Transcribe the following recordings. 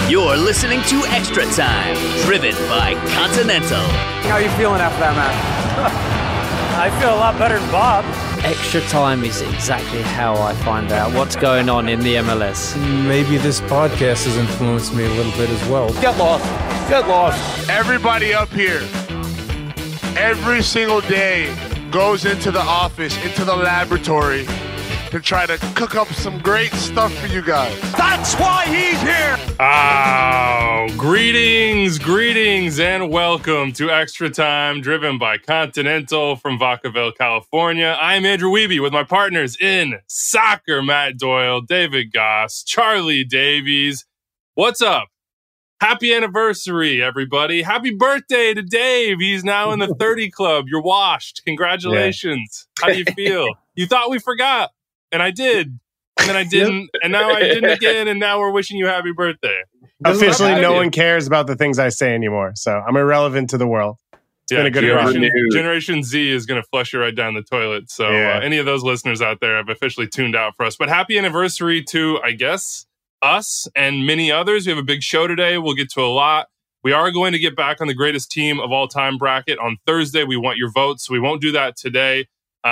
You're listening to Extra Time, driven by Continental. How are you feeling after that match? I feel a lot better than Bob. Extra Time is exactly how I find out what's going on in the MLS. Maybe this podcast has influenced me a little bit as well. Get lost. Get lost. Everybody up here, every single day, goes into the office, into the laboratory, to try to cook up some great stuff for you guys. That's why he's here. Oh, greetings, and welcome to Extra Time, driven by Continental from Vacaville, California. I'm Andrew Wiebe with my partners in soccer, Matt Doyle, David Goss, Charlie Davies. What's up? Happy anniversary, everybody. Happy birthday to Dave. He's now in the 30 club. You're washed. Congratulations. Yeah. How do you feel? You thought we forgot, and I did. And then I didn't, and now I didn't again, and now we're wishing you happy birthday. Officially, no one cares about the things I say anymore, so I'm irrelevant to the world. It's been a good run. Generation Z is going to flush you right down the toilet, so any of those listeners out there have officially tuned out for us. But happy anniversary to, I guess, us and many others. We have a big show today. We'll get to a lot. We are going to get back on the greatest team of all time bracket on Thursday. We want your votes, so we won't do that today.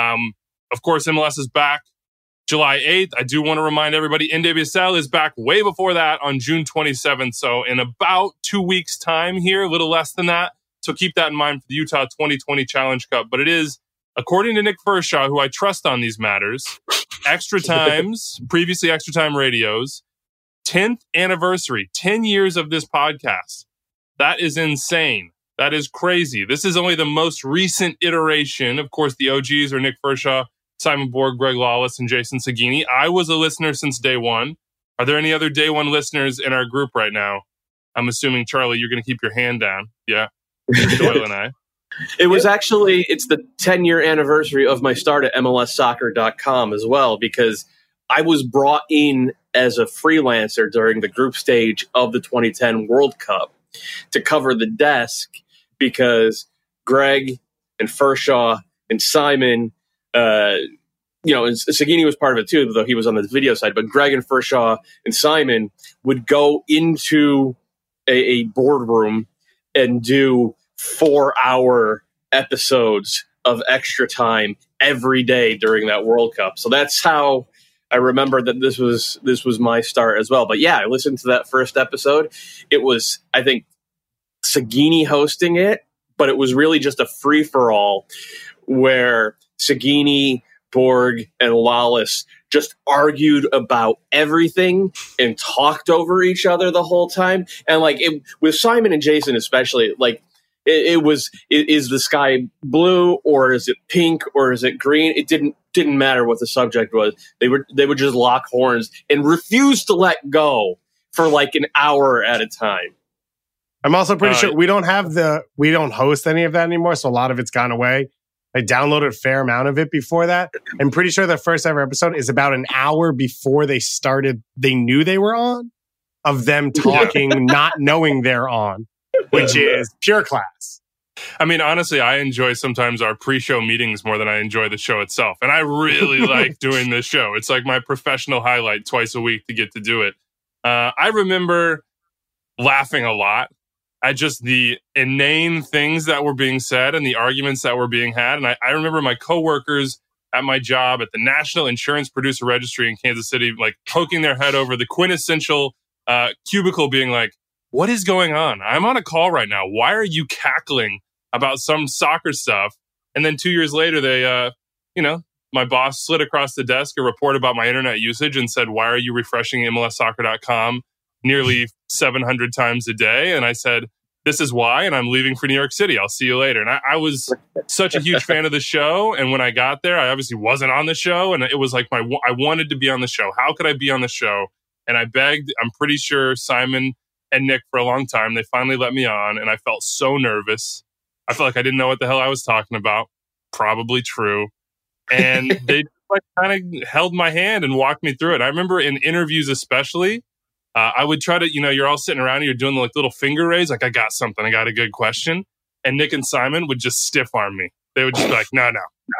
Of course, MLS is back July 8th. I do want to remind everybody, NWSL is back way before that on June 27th. So in about 2 weeks' time here, a little less than that. So keep that in mind for the Utah 2020 Challenge Cup. But it is, according to Nick Fershaw, who I trust on these matters, Extra Times, previously Extra Time Radio's 10th anniversary, 10 years of this podcast. That is insane. That is crazy. This is only the most recent iteration. Of course, the OGs are Nick Fershaw, Simon Borg, Greg Lawless, and Jason Sagini. I was a listener since day one. Are there any other day one listeners in our group right now? I'm assuming, Charlie, you're going to keep your hand down. Yeah. Doyle and I. It was actually, it's the 10-year anniversary of my start at MLSsoccer.com as well, because I was brought in as a freelancer during the group stage of the 2010 World Cup to cover the desk because Greg and Fershaw and Simon, and Sagini was part of it too, though he was on the video side. But Greg and Fershaw and Simon would go into a boardroom and do 4-hour episodes of Extra Time every day during that World Cup. So that's how I remember that this was my start as well. But yeah, I listened to that first episode. It was, I think, Sagini hosting it, but it was really just a free-for-all where Sagini, Borg, and Lawless just argued about everything and talked over each other the whole time. And with Simon and Jason especially, is the sky blue or is it pink or is it green? It didn't matter what the subject was. They would just lock horns and refuse to let go for an hour at a time. I'm also pretty sure we don't host any of that anymore, so a lot of it's gone away. I downloaded a fair amount of it before that. I'm pretty sure the first ever episode is about an hour before they started. They knew they were on, of them talking, not knowing they're on, which is pure class. I mean, honestly, I enjoy sometimes our pre-show meetings more than I enjoy the show itself. And I really like doing this show. It's like my professional highlight twice a week to get to do it. I remember laughing a lot at just the inane things that were being said and the arguments that were being had. And I remember my coworkers at my job at the National Insurance Producer Registry in Kansas City, poking their head over the quintessential cubicle being like, what is going on? I'm on a call right now. Why are you cackling about some soccer stuff? And then 2 years later, they, my boss slid across the desk a report about my internet usage and said, why are you refreshing MLSsoccer.com nearly 700 times a day? And I said, this is why, and I'm leaving for New York City. I'll see you later. And I was such a huge fan of the show. And when I got there, I obviously wasn't on the show. And it was like I wanted to be on the show. How could I be on the show? And I begged, I'm pretty sure Simon and Nick for a long time. They finally let me on. And I felt so nervous. I felt like I didn't know what the hell I was talking about. Probably true. And they kind of held my hand and walked me through it. I remember in interviews especially, I would try to, you're all sitting around and you're doing the little finger raise. I got something. I got a good question. And Nick and Simon would just stiff arm me. They would just be like, no.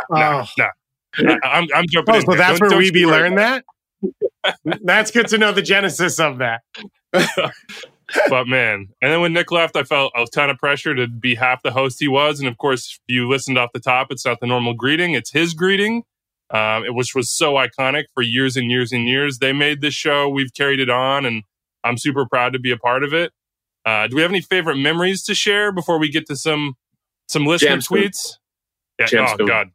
I'm jumping in. So that's where Wiebe learned that? That's good to know the genesis of that. But man, and then when Nick left, I felt a ton of pressure to be half the host he was. And of course, if you listened off the top, it's not the normal greeting, it's his greeting, which was so iconic for years and years and years. They made this show, we've carried it on, and I'm super proud to be a part of it. Do we have any favorite memories to share before we get to some listener tweets? Yeah, oh God.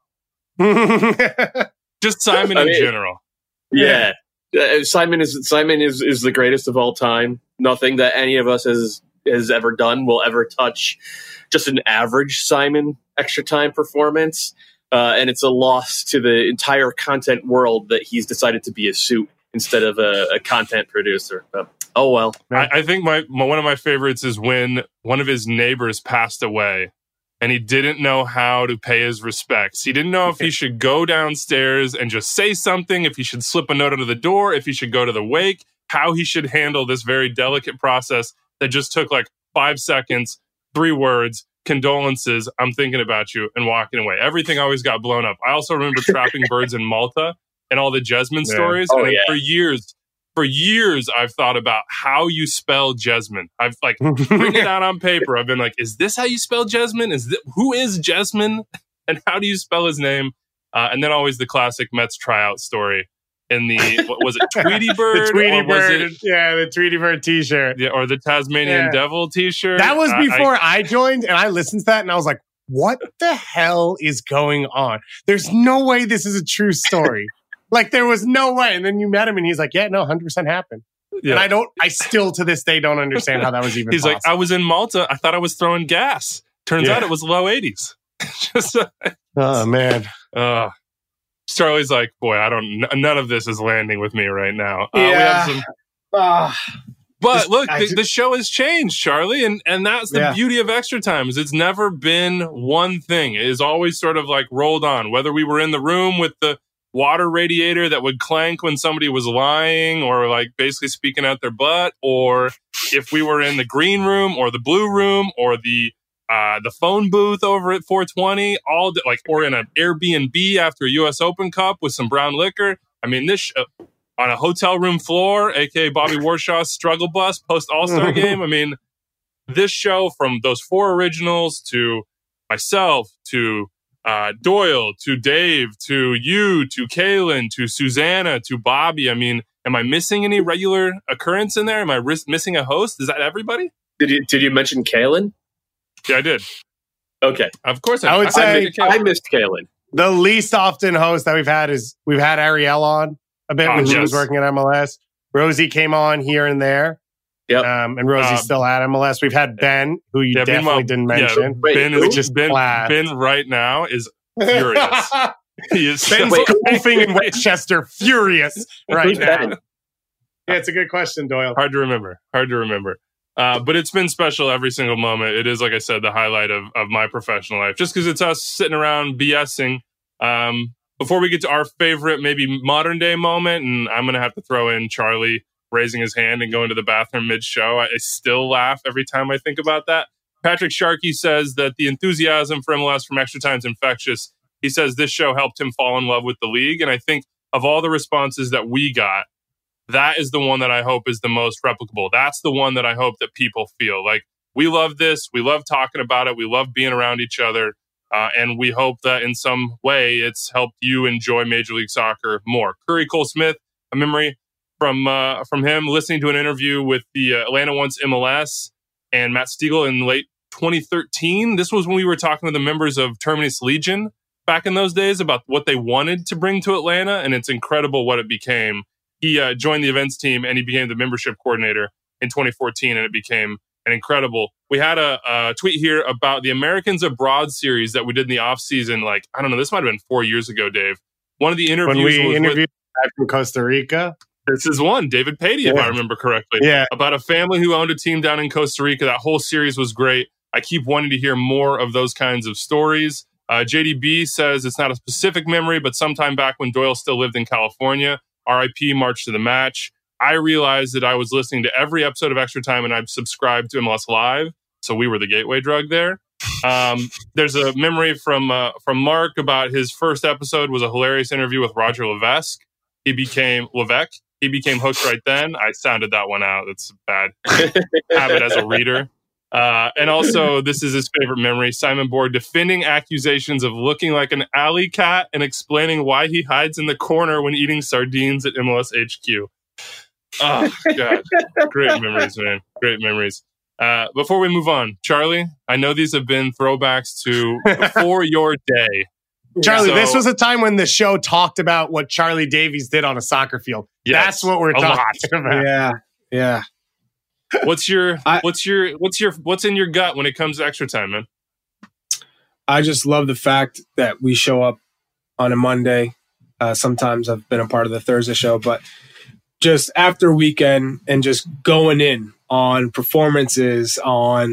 Just Simon in general. Yeah. Simon is the greatest of all time. Nothing that any of us has ever done will ever touch just an average Simon Extra Time performance. And it's a loss to the entire content world that he's decided to be a suit instead of a content producer. But, oh well. I think one of my favorites is when one of his neighbors passed away and he didn't know how to pay his respects. He didn't know if he should go downstairs and just say something, if he should slip a note under the door, if he should go to the wake, how he should handle this very delicate process that just took like 5 seconds, 3 words, condolences, I'm thinking about you, and walking away. Everything always got blown up. I also remember trapping birds in Malta and all the Jesmyn stories. Oh, and for years, I've thought about how you spell Jesmyn. I've like written it out on paper. I've been like, is this how you spell Jesmyn? Who is Jesmyn? And how do you spell his name? And then always the classic Mets tryout story. In the, what was it, Tweety Bird? The Tweety Bird, the Tweety Bird t-shirt. Yeah, or the Tasmanian Devil t-shirt. That was before I joined, and I listened to that, and I was like, what the hell is going on? There's no way this is a true story. Like, there was no way. And then you met him, and he's like, yeah, no, 100% happened. Yeah. And I still to this day don't understand how that was even possible. Like, I was in Malta. I thought I was throwing gas. Turns out it was low 80s. Oh, man. Charlie's like, boy, none of this is landing with me right now. We have some, but look, the show has changed, Charlie, and that's the beauty of Extra Time. Is it's never been one thing. It is always sort of like rolled on. Whether we were in the room with the water radiator that would clank when somebody was lying or like basically speaking out their butt, or if we were in the green room or the blue room or the phone booth over at 420, or in an Airbnb after a U.S. Open Cup with some brown liquor. I mean, this on a hotel room floor, aka Bobby Warshaw's struggle bus post All-Star game. I mean, this show, from those 4 originals to myself to Doyle to Dave to you to Kaylin to Susanna to Bobby. I mean, am I missing any regular occurrence in there? Am I missing a host? Is that everybody? Did you mention Kaylin? Yeah, I did. Okay. Of course I would say I missed Kaylin. The least often host that we've had Ariel on a bit when she was working at MLS. Rosie came on here and there. Yep. And Rosie's still at MLS. We've had Ben, who you definitely didn't mention. Ben is just Ben right now is furious. He is Ben's golfing in Westchester, furious right now. Ben? Yeah, it's a good question, Doyle. Hard to remember. But it's been special every single moment. It is, like I said, the highlight of my professional life, just because it's us sitting around BSing. Before we get to our favorite, maybe modern day moment, and I'm going to have to throw in Charlie raising his hand and going to the bathroom mid-show. I still laugh every time I think about that. Patrick Sharkey says that the enthusiasm for MLS from Extra Time is infectious. He says this show helped him fall in love with the league. And I think of all the responses that we got, that is the one that I hope is the most replicable. That's the one that I hope that people feel like we love this. We love talking about it. We love being around each other. And we hope that in some way it's helped you enjoy Major League Soccer more. Curry Cole Smith, a memory from him listening to an interview with the Atlanta Once MLS and Matt Stiegel in late 2013. This was when we were talking to the members of Terminus Legion back in those days about what they wanted to bring to Atlanta. And it's incredible what it became. He joined the events team and he became the membership coordinator in 2014, and it became an incredible. We had a tweet here about the Americans Abroad series that we did in the off season. Like, I don't know, this might have been 4 years ago, Dave. One of the interviews when we interviewed back from Costa Rica. This is one, David Patey, if I remember correctly. Yeah. About a family who owned a team down in Costa Rica. That whole series was great. I keep wanting to hear more of those kinds of stories. JDB says it's not a specific memory, but sometime back when Doyle still lived in California, RIP March to the Match, I realized that I was listening to every episode of Extra Time and I've subscribed to MLS Live. So we were the gateway drug there. There's a memory from Mark about his first episode was a hilarious interview with Roger Levesque. He became Levesque. He became hooked right then. I sounded that one out. That's a bad habit as a reader. And also, this is his favorite memory. Simon Borg defending accusations of looking like an alley cat and explaining why he hides in the corner when eating sardines at MLS HQ. Oh, God. Great memories, man. Great memories. Before we move on, Charlie, I know these have been throwbacks to before your day. Charlie, this was a time when the show talked about what Charlie Davies did on a soccer field. Yes, that's what we're talking about. Yeah. What's in your gut when it comes to extra time, man? I just love the fact that we show up on a Monday. Sometimes I've been a part of the Thursday show, but just after weekend and just going in on performances, on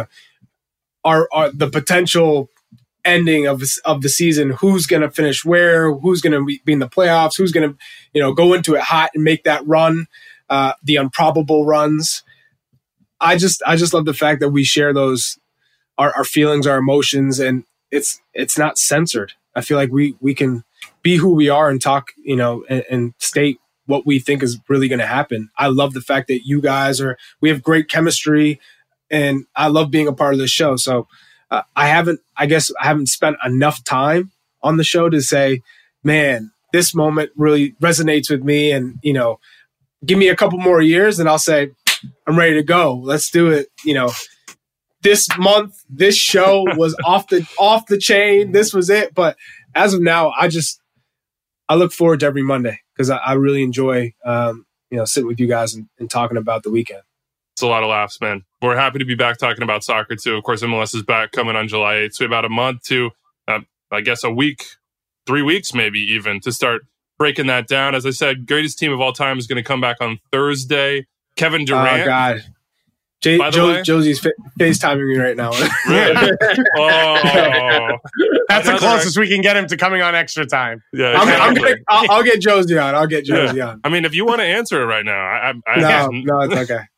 the potential ending of the season, who's going to finish where, who's going to be in the playoffs, who's going to go into it hot and make that run, the improbable runs. I just love the fact that we share those our feelings, our emotions, and it's not censored. I feel like we can be who we are and talk, and state what we think is really going to happen. I love the fact that you guys we have great chemistry, and I love being a part of the show. So I haven't spent enough time on the show to say, man, this moment really resonates with me, and give me a couple more years and I'll say, I'm ready to go. Let's do it. This month, this show was off the chain. This was it. But as of now, I look forward to every Monday because I really enjoy, sitting with you guys and talking about the weekend. It's a lot of laughs, man. We're happy to be back talking about soccer too. Of course, MLS is back coming on July 8th. So about a month to, I guess, a week, 3 weeks maybe even to start breaking that down. As I said, greatest team of all time is going to come back on Thursday. Kevin Durant. Oh, God. Josie's FaceTiming me right now. Really? Oh. That's the closest we can get him to coming on extra time. Yeah, I'll get Josie on. I'll get Josie on. I mean, if you want to answer it right now, No, it's okay.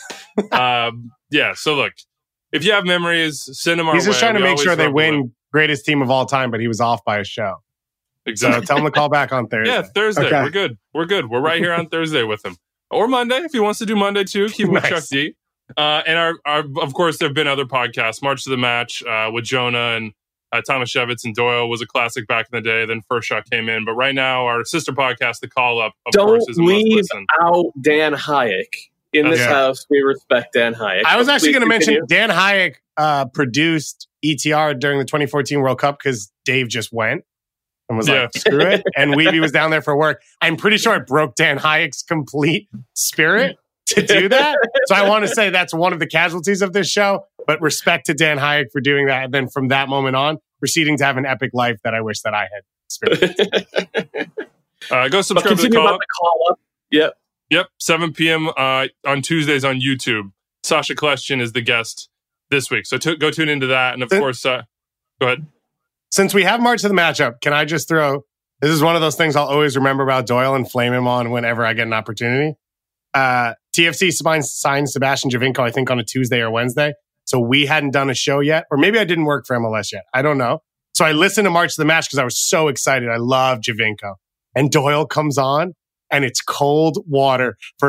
So look, if you have memories, send them our way. He's just trying to make sure they win greatest team of all time, but he was off by a show. Exactly. So tell him to call back on Thursday. Yeah, Thursday. Okay. We're good. We're right here on Thursday with him. Or Monday, if he wants to do Monday too. Keep him with Chuck D. And our of course, there have been other podcasts. March to the Match with Jonah and Tomaszewicz and Doyle was a classic back in the day. Then First Shot came in. But right now, our sister podcast, The Call Up, of course, is a must listen. Don't leave out Dan Hayek. In this house, we respect Dan Hayek. I was actually going to mention Dan Hayek produced ETR during the 2014 World Cup because Dave just went and was like, screw it. And Weeby was down there for work. I'm pretty sure it broke Dan Hayek's complete spirit to do that. So I want to say that's one of the casualties of this show, but respect to Dan Hayek for doing that. And then from that moment on, proceeding to have an epic life that I wish that I had experienced. Go subscribe to The Call Up. Yep, 7 p.m. On Tuesdays on YouTube. Sasha Kleshchin is the guest this week. So go tune into that. And of course, go ahead. Since we have March of the Matchup, can I just throw... This is one of those things I'll always remember about Doyle and flame him on whenever I get an opportunity. TFC signed Sebastian Giovinco, I think, on a Tuesday or Wednesday. So we hadn't done a show yet. Or maybe I didn't work for MLS yet. I don't know. So I listened to March of the Match because I was so excited. I love Giovinco. And Doyle comes on. And it's cold water for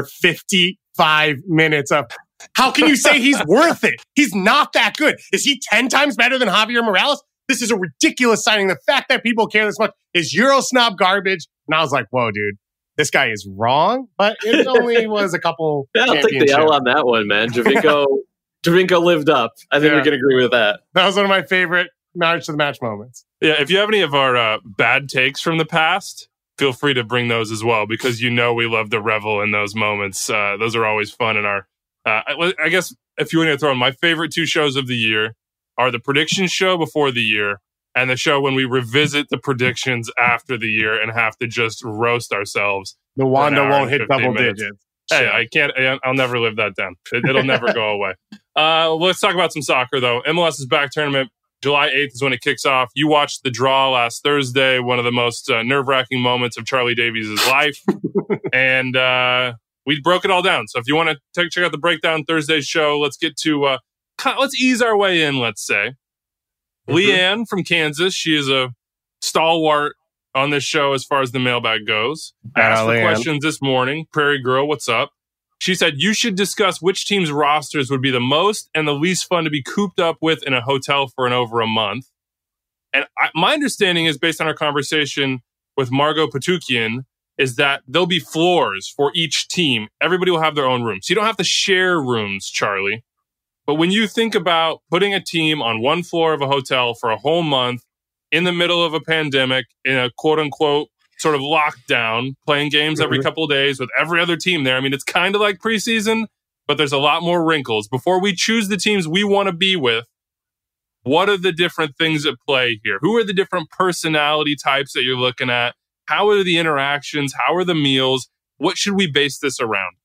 55 minutes of, how can you say he's worth it? He's not that good. Is he 10 times better than Javier Morales? This is a ridiculous signing. The fact that people care this much is Euro snob garbage. And I was like, whoa, dude, this guy is wrong. But it only was a couple. I'll take the L on that one, man. Giovinco lived up. I think we can agree with that. That was one of my favorite March to the Match moments. Yeah, if you have any of our bad takes from the past, feel free to bring those as well, because we love to revel in those moments. Those are always fun in our... I guess if you want to throw in, my favorite two shows of the year are the prediction show before the year and the show when we revisit the predictions after the year and have to just roast ourselves. The Wanda won't hit double digits. Hey, I can't... I'll never live that down. It'll never go away. Let's talk about some soccer, though. MLS is back tournament. July 8th is when it kicks off. You watched the draw last Thursday, one of the most nerve-wracking moments of Charlie Davies' life. And we broke it all down. So if you want to check out the breakdown Thursday's show, let's get to, let's ease our way in, let's say. Leanne from Kansas, she is a stalwart on this show as far as the mailbag goes. Asked for questions this morning. Prairie Girl, what's up? She said, you should discuss which team's rosters would be the most and the least fun to be cooped up with in a hotel for over a month. And my understanding is, based on our conversation with Margot Patukian, is that there'll be floors for each team. Everybody will have their own room. So you don't have to share rooms, Charlie. But when you think about putting a team on one floor of a hotel for a whole month in the middle of a pandemic, in a quote-unquote sort of lockdown, playing games every couple of days with every other team there, I mean, it's kind of like preseason, but there's a lot more wrinkles. Before we choose the teams we want to be with, what are the different things at play here? Who are the different personality types that you're looking at? How are the interactions? How are the meals? What should we base this around?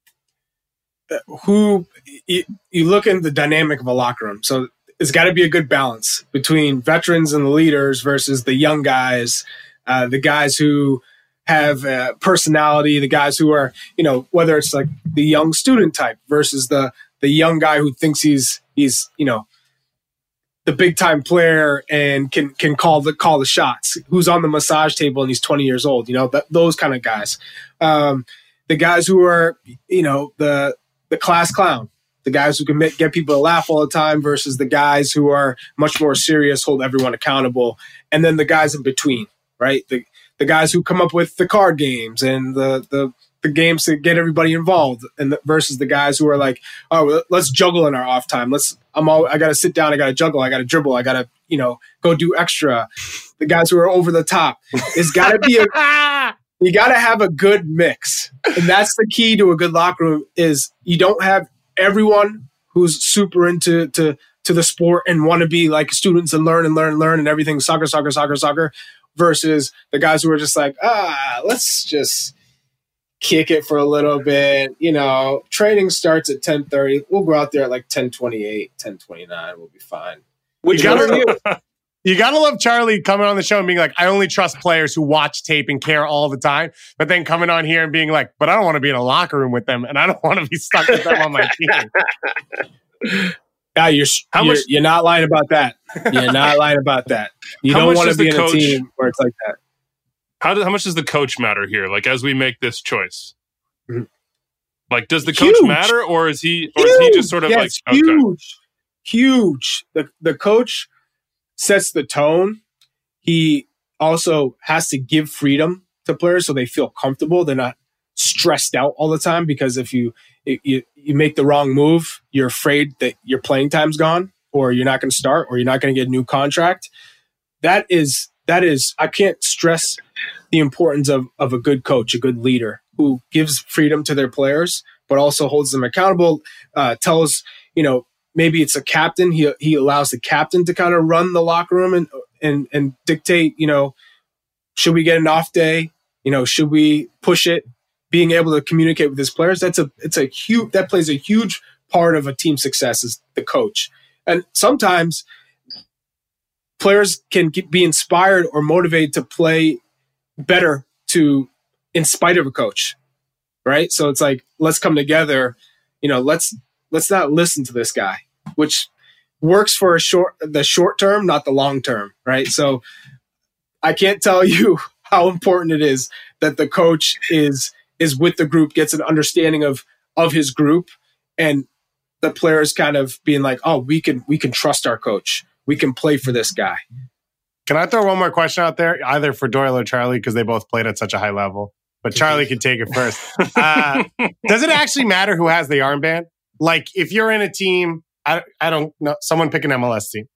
You look at the dynamic of a locker room. So it's got to be a good balance between veterans and the leaders versus the young guys, the guys who have personality, the guys who are, whether it's like the young student type versus the young guy who thinks he's the big time player and can call the shots, who's on the massage table and he's 20 years old, those kind of guys. The guys who are, the class clown, the guys who can get people to laugh all the time versus the guys who are much more serious, hold everyone accountable. And then the guys in between, right? The guys who come up with the card games and the games to get everybody involved, and versus the guys who are like, oh, let's juggle in our off time. I got to sit down. I got to juggle. I got to dribble. I got to, go do extra. The guys who are over the top. It's got to be you got to have a good mix. And that's the key to a good locker room is you don't have everyone who's super into the sport and want to be like students and learn and everything, soccer, versus the guys who are just like, let's just kick it for a little bit. Training starts at 10:30. We'll go out there at like 10:28, 10:29. We'll be fine. You gotta love Charlie coming on the show and being like, I only trust players who watch tape and care all the time. But then coming on here and being like, but I don't want to be in a locker room with them and I don't want to be stuck with them on my team. Yeah, you're not lying about that. You're not lying about that. You don't want to be in a team where it's like that. How much does the coach matter here? Like, as we make this choice, like, does the Huge. coach matter, or is he just sort of huge? The coach sets the tone. He also has to give freedom to players so they feel comfortable. They're not stressed out all the time, because if you make the wrong move, you're afraid that your playing time's gone, or you're not going to start, or you're not going to get a new contract. That is, I can't stress the importance of a good coach, a good leader who gives freedom to their players, but also holds them accountable, tells, maybe it's a captain. He allows the captain to kind of run the locker room and dictate, should we get an off day? Should we push it? Being able to communicate with his players, that plays a huge part of a team success is the coach. And sometimes players can be inspired or motivated to play better in spite of a coach, right? So it's like, let's come together, let's not listen to this guy, which works for the short term, not the long term, right? So I can't tell you how important it is that the coach is with the group, gets an understanding of his group, and the players kind of being like, oh, we can trust our coach. We can play for this guy. Can I throw one more question out there, either for Doyle or Charlie, because they both played at such a high level? But Charlie can take it first. Does it actually matter who has the armband? Like, if you're in a team, I don't know, someone pick an MLS team.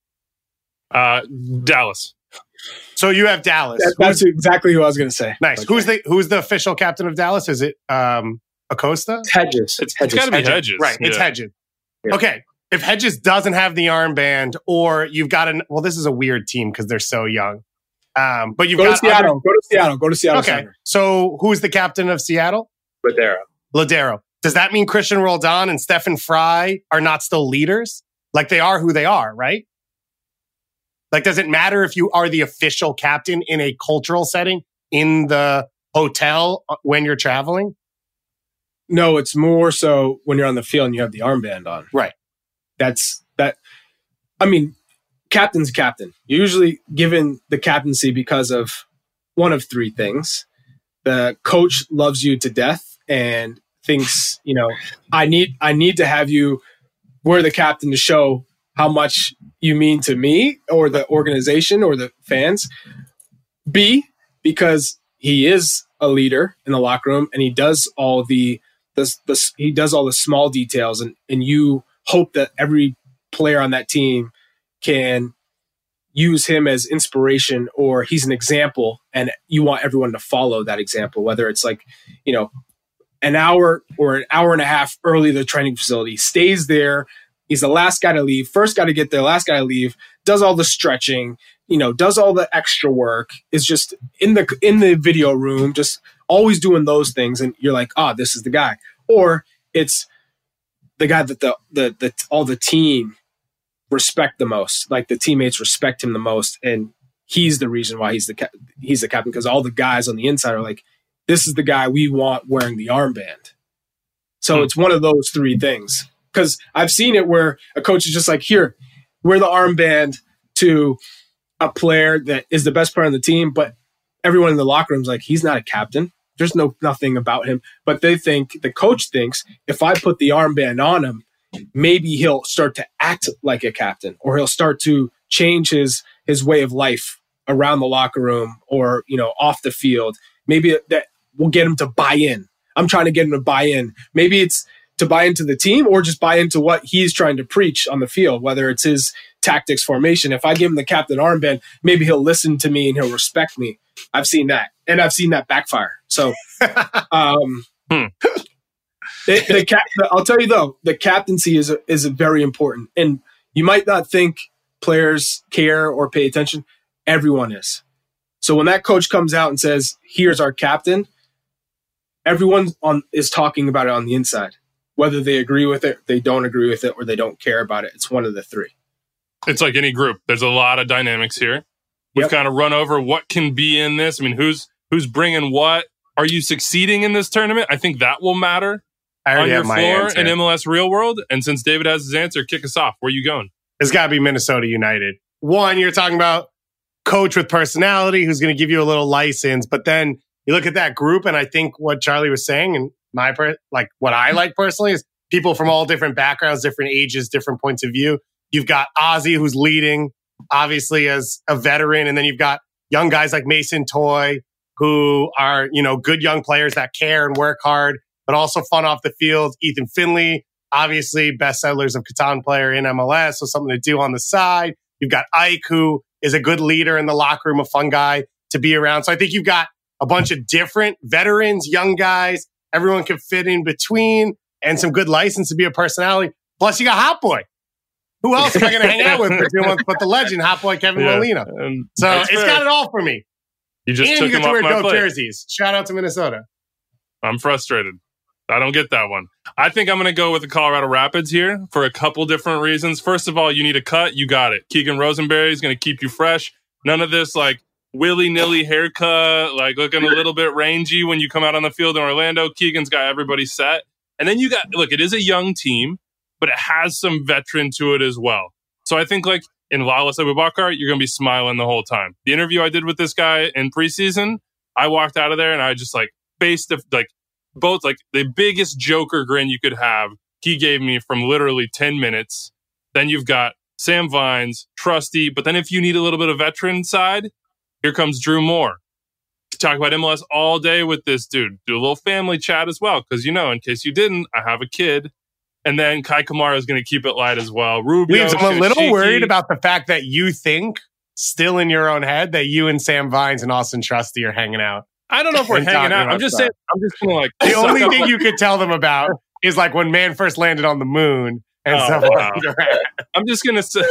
Dallas. So you have Dallas. That's exactly who I was going to say. Nice. Okay. Who's the official captain of Dallas? Is it Acosta? It's Hedges. It's got to be Hedges. Right. It's Hedges. Yeah. Okay. If Hedges doesn't have the armband, or you've got this is a weird team because they're so young. But you've got Seattle. Go to Seattle. Okay. Center. So who's the captain of Seattle? Ladero. Does that mean Christian Roldan and Stephen Fry are not still leaders? Like, they are who they are, right? Like, does it matter if you are the official captain in a cultural setting in the hotel when you're traveling? No, it's more so when you're on the field and you have the armband on. Right. I mean, captain's captain. You're usually given the captaincy because of one of three things. The coach loves you to death and thinks, I need to have you wear the captain to show how much you mean to me or the organization or the fans. B, because he is a leader in the locker room and he does all the small details and you hope that every player on that team can use him as inspiration or he's an example and you want everyone to follow that example, whether it's like, an hour or an hour and a half early to the training facility, stays there. He's the last guy to leave, first guy to get there, last guy to leave, does all the stretching, does all the extra work, is just in the video room, just always doing those things. And you're like, this is the guy. Or it's the guy that all the team respect the most, like the teammates respect him the most. And he's the reason why he's the captain, because all the guys on the inside are like, this is the guy we want wearing the armband. So it's one of those three things. Because I've seen it where a coach is just like, here, wear the armband to a player that is the best player on the team, but everyone in the locker room is like, he's not a captain. There's nothing about him. But the coach thinks if I put the armband on him, maybe he'll start to act like a captain, or he'll start to change his way of life around the locker room or, off the field. Maybe that will get him to buy in. I'm trying to get him to buy in. Maybe it's to buy into the team or just buy into what he's trying to preach on the field, whether it's his tactics formation. If I give him the captain armband, maybe he'll listen to me and he'll respect me. I've seen that. And I've seen that backfire. So, I'll tell you though, the captaincy is very important. And you might not think players care or pay attention. Everyone is. So when that coach comes out and says, here's our captain, everyone is talking about it on the inside. Whether they agree with it, they don't agree with it, or they don't care about it. It's one of the three. It's like any group. There's a lot of dynamics here. We've kind of run over what can be in this. I mean, who's bringing what? Are you succeeding in this tournament? I think that will matter on your floor in MLS Real World. And since David has his answer, kick us off. Where are you going? It's got to be Minnesota United. One, you're talking about coach with personality who's going to give you a little license. But then you look at that group, and I think what Charlie was saying, and what I like personally is people from all different backgrounds, different ages, different points of view. You've got Ozzy, who's leading, obviously, as a veteran. And then you've got young guys like Mason Toye, who are, good young players that care and work hard, but also fun off the field. Ethan Finley, obviously, best Settlers of Catan player in MLS, so something to do on the side. You've got Ike, who is a good leader in the locker room, a fun guy to be around. So I think you've got a bunch of different veterans, young guys. Everyone can fit in between, and some good license to be a personality. Plus, you got Hot Boy. Who else am I going to hang out with for 2 months but the legend, Hot Boy Kevin Molina? So it's got it all for me. You just and took you get him to wear off my dope plate. jerseys. Shout out to Minnesota. I'm frustrated. I don't get that one. I think I'm going to go with the Colorado Rapids here for a couple different reasons. First of all, you need a cut. You got it. Keegan Rosenberry is going to keep you fresh. None of this willy-nilly haircut, looking a little bit rangy when you come out on the field in Orlando. Keegan's got everybody set. And then it is a young team, but it has some veteran to it as well. So I think in Lalas Abubakar, you're going to be smiling the whole time. The interview I did with this guy in preseason, I walked out of there and I just faced the biggest Joker grin you could have. He gave me from literally 10 minutes. Then you've got Sam Vines, Trusty. But then if you need a little bit of veteran side, here comes Drew Moore. Talk about MLS all day with this dude. Do a little family chat as well. Because, in case you didn't, I have a kid. And then Kai Kamara is going to keep it light as well. Rubio, I'm a little worried about the fact that you think, still in your own head, that you and Sam Vines and Austin Trusty are hanging out. I don't know if we're hanging out. I'm just saying. I'm just going to The only thing you could tell them about is when man first landed on the moon and stuff like that. I'm just going to say,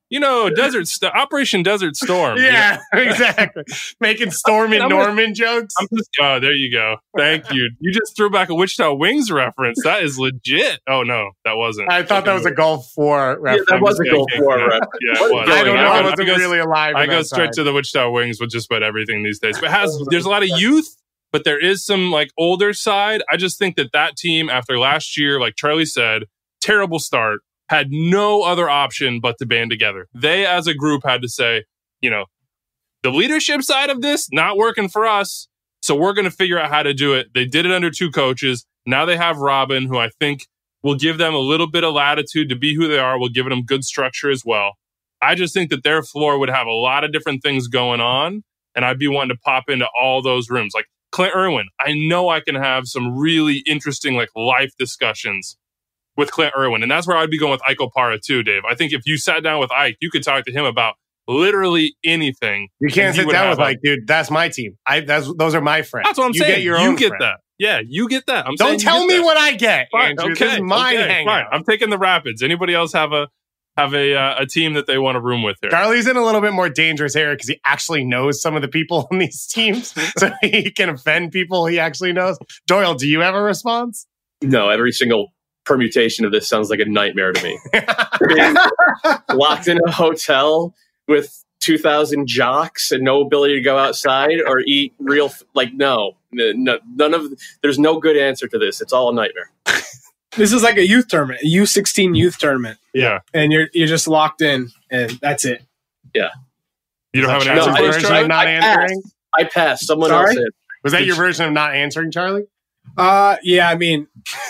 Operation Desert Storm. Yeah, exactly. Making Storm and Norman jokes. There you go. Thank you. You just threw back a Wichita Wings reference. That is legit. Oh, no, that wasn't. I thought that was a Gulf 4 reference. Yeah, that was a Gulf 4 reference. Yeah, it was. I don't know. I wasn't really alive. I go straight to the Wichita Wings with just about everything these days. But there's a lot of youth, but there is some older side. I just think that team, after last year, like Charlie said, terrible start, had no other option but to band together. They, as a group, had to say, the leadership side of this, not working for us. So we're going to figure out how to do it. They did it under 2 coaches. Now they have Robin, who I think will give them a little bit of latitude to be who they are. We'll give them good structure as well. I just think that their floor would have a lot of different things going on, and I'd be wanting to pop into all those rooms. Like Clint Irwin, I know I can have some really interesting like life discussions with Clint Irwin, and that's where I'd be going with Ike Opara too, Dave. I think if you sat down with Ike, you could talk to him about literally anything. You can't sit down with Ike, dude. That's my team. Those are my friends. That's what I'm saying. You get your own You get friend. that. Yeah, you get that. Don't tell me what I get, Fine, Andrew. okay, This is my hangout. fine. I'm taking the Rapids. Anybody else have a team that they want to room with here? Charlie's in a little bit more dangerous area because he actually knows some of the people on these teams, so he can offend people he actually knows. Doyle, do you have a response? No, every single permutation of this sounds like a nightmare to me. Locked in a hotel with 2,000 jocks and no ability to go outside or eat real, none of, there's no good answer to this. It's all a nightmare. This is like a youth tournament, a U16 youth tournament. Yeah. And you're just locked in, and that's it. Yeah. You don't have an Charlie's answer for us, version Charlie? of not answering? I passed. Someone Sorry? else did. Was that your version of not answering, Charlie? Yeah, I mean,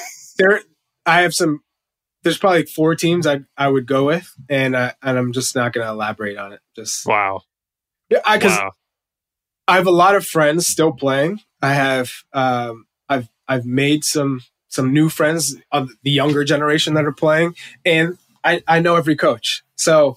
there's probably 4 teams I would go with, and I'm just not going to elaborate on it. Just wow. Yeah, because I have a lot of friends still playing. I have I've made some new friends of the younger generation that are playing, and I know every coach. So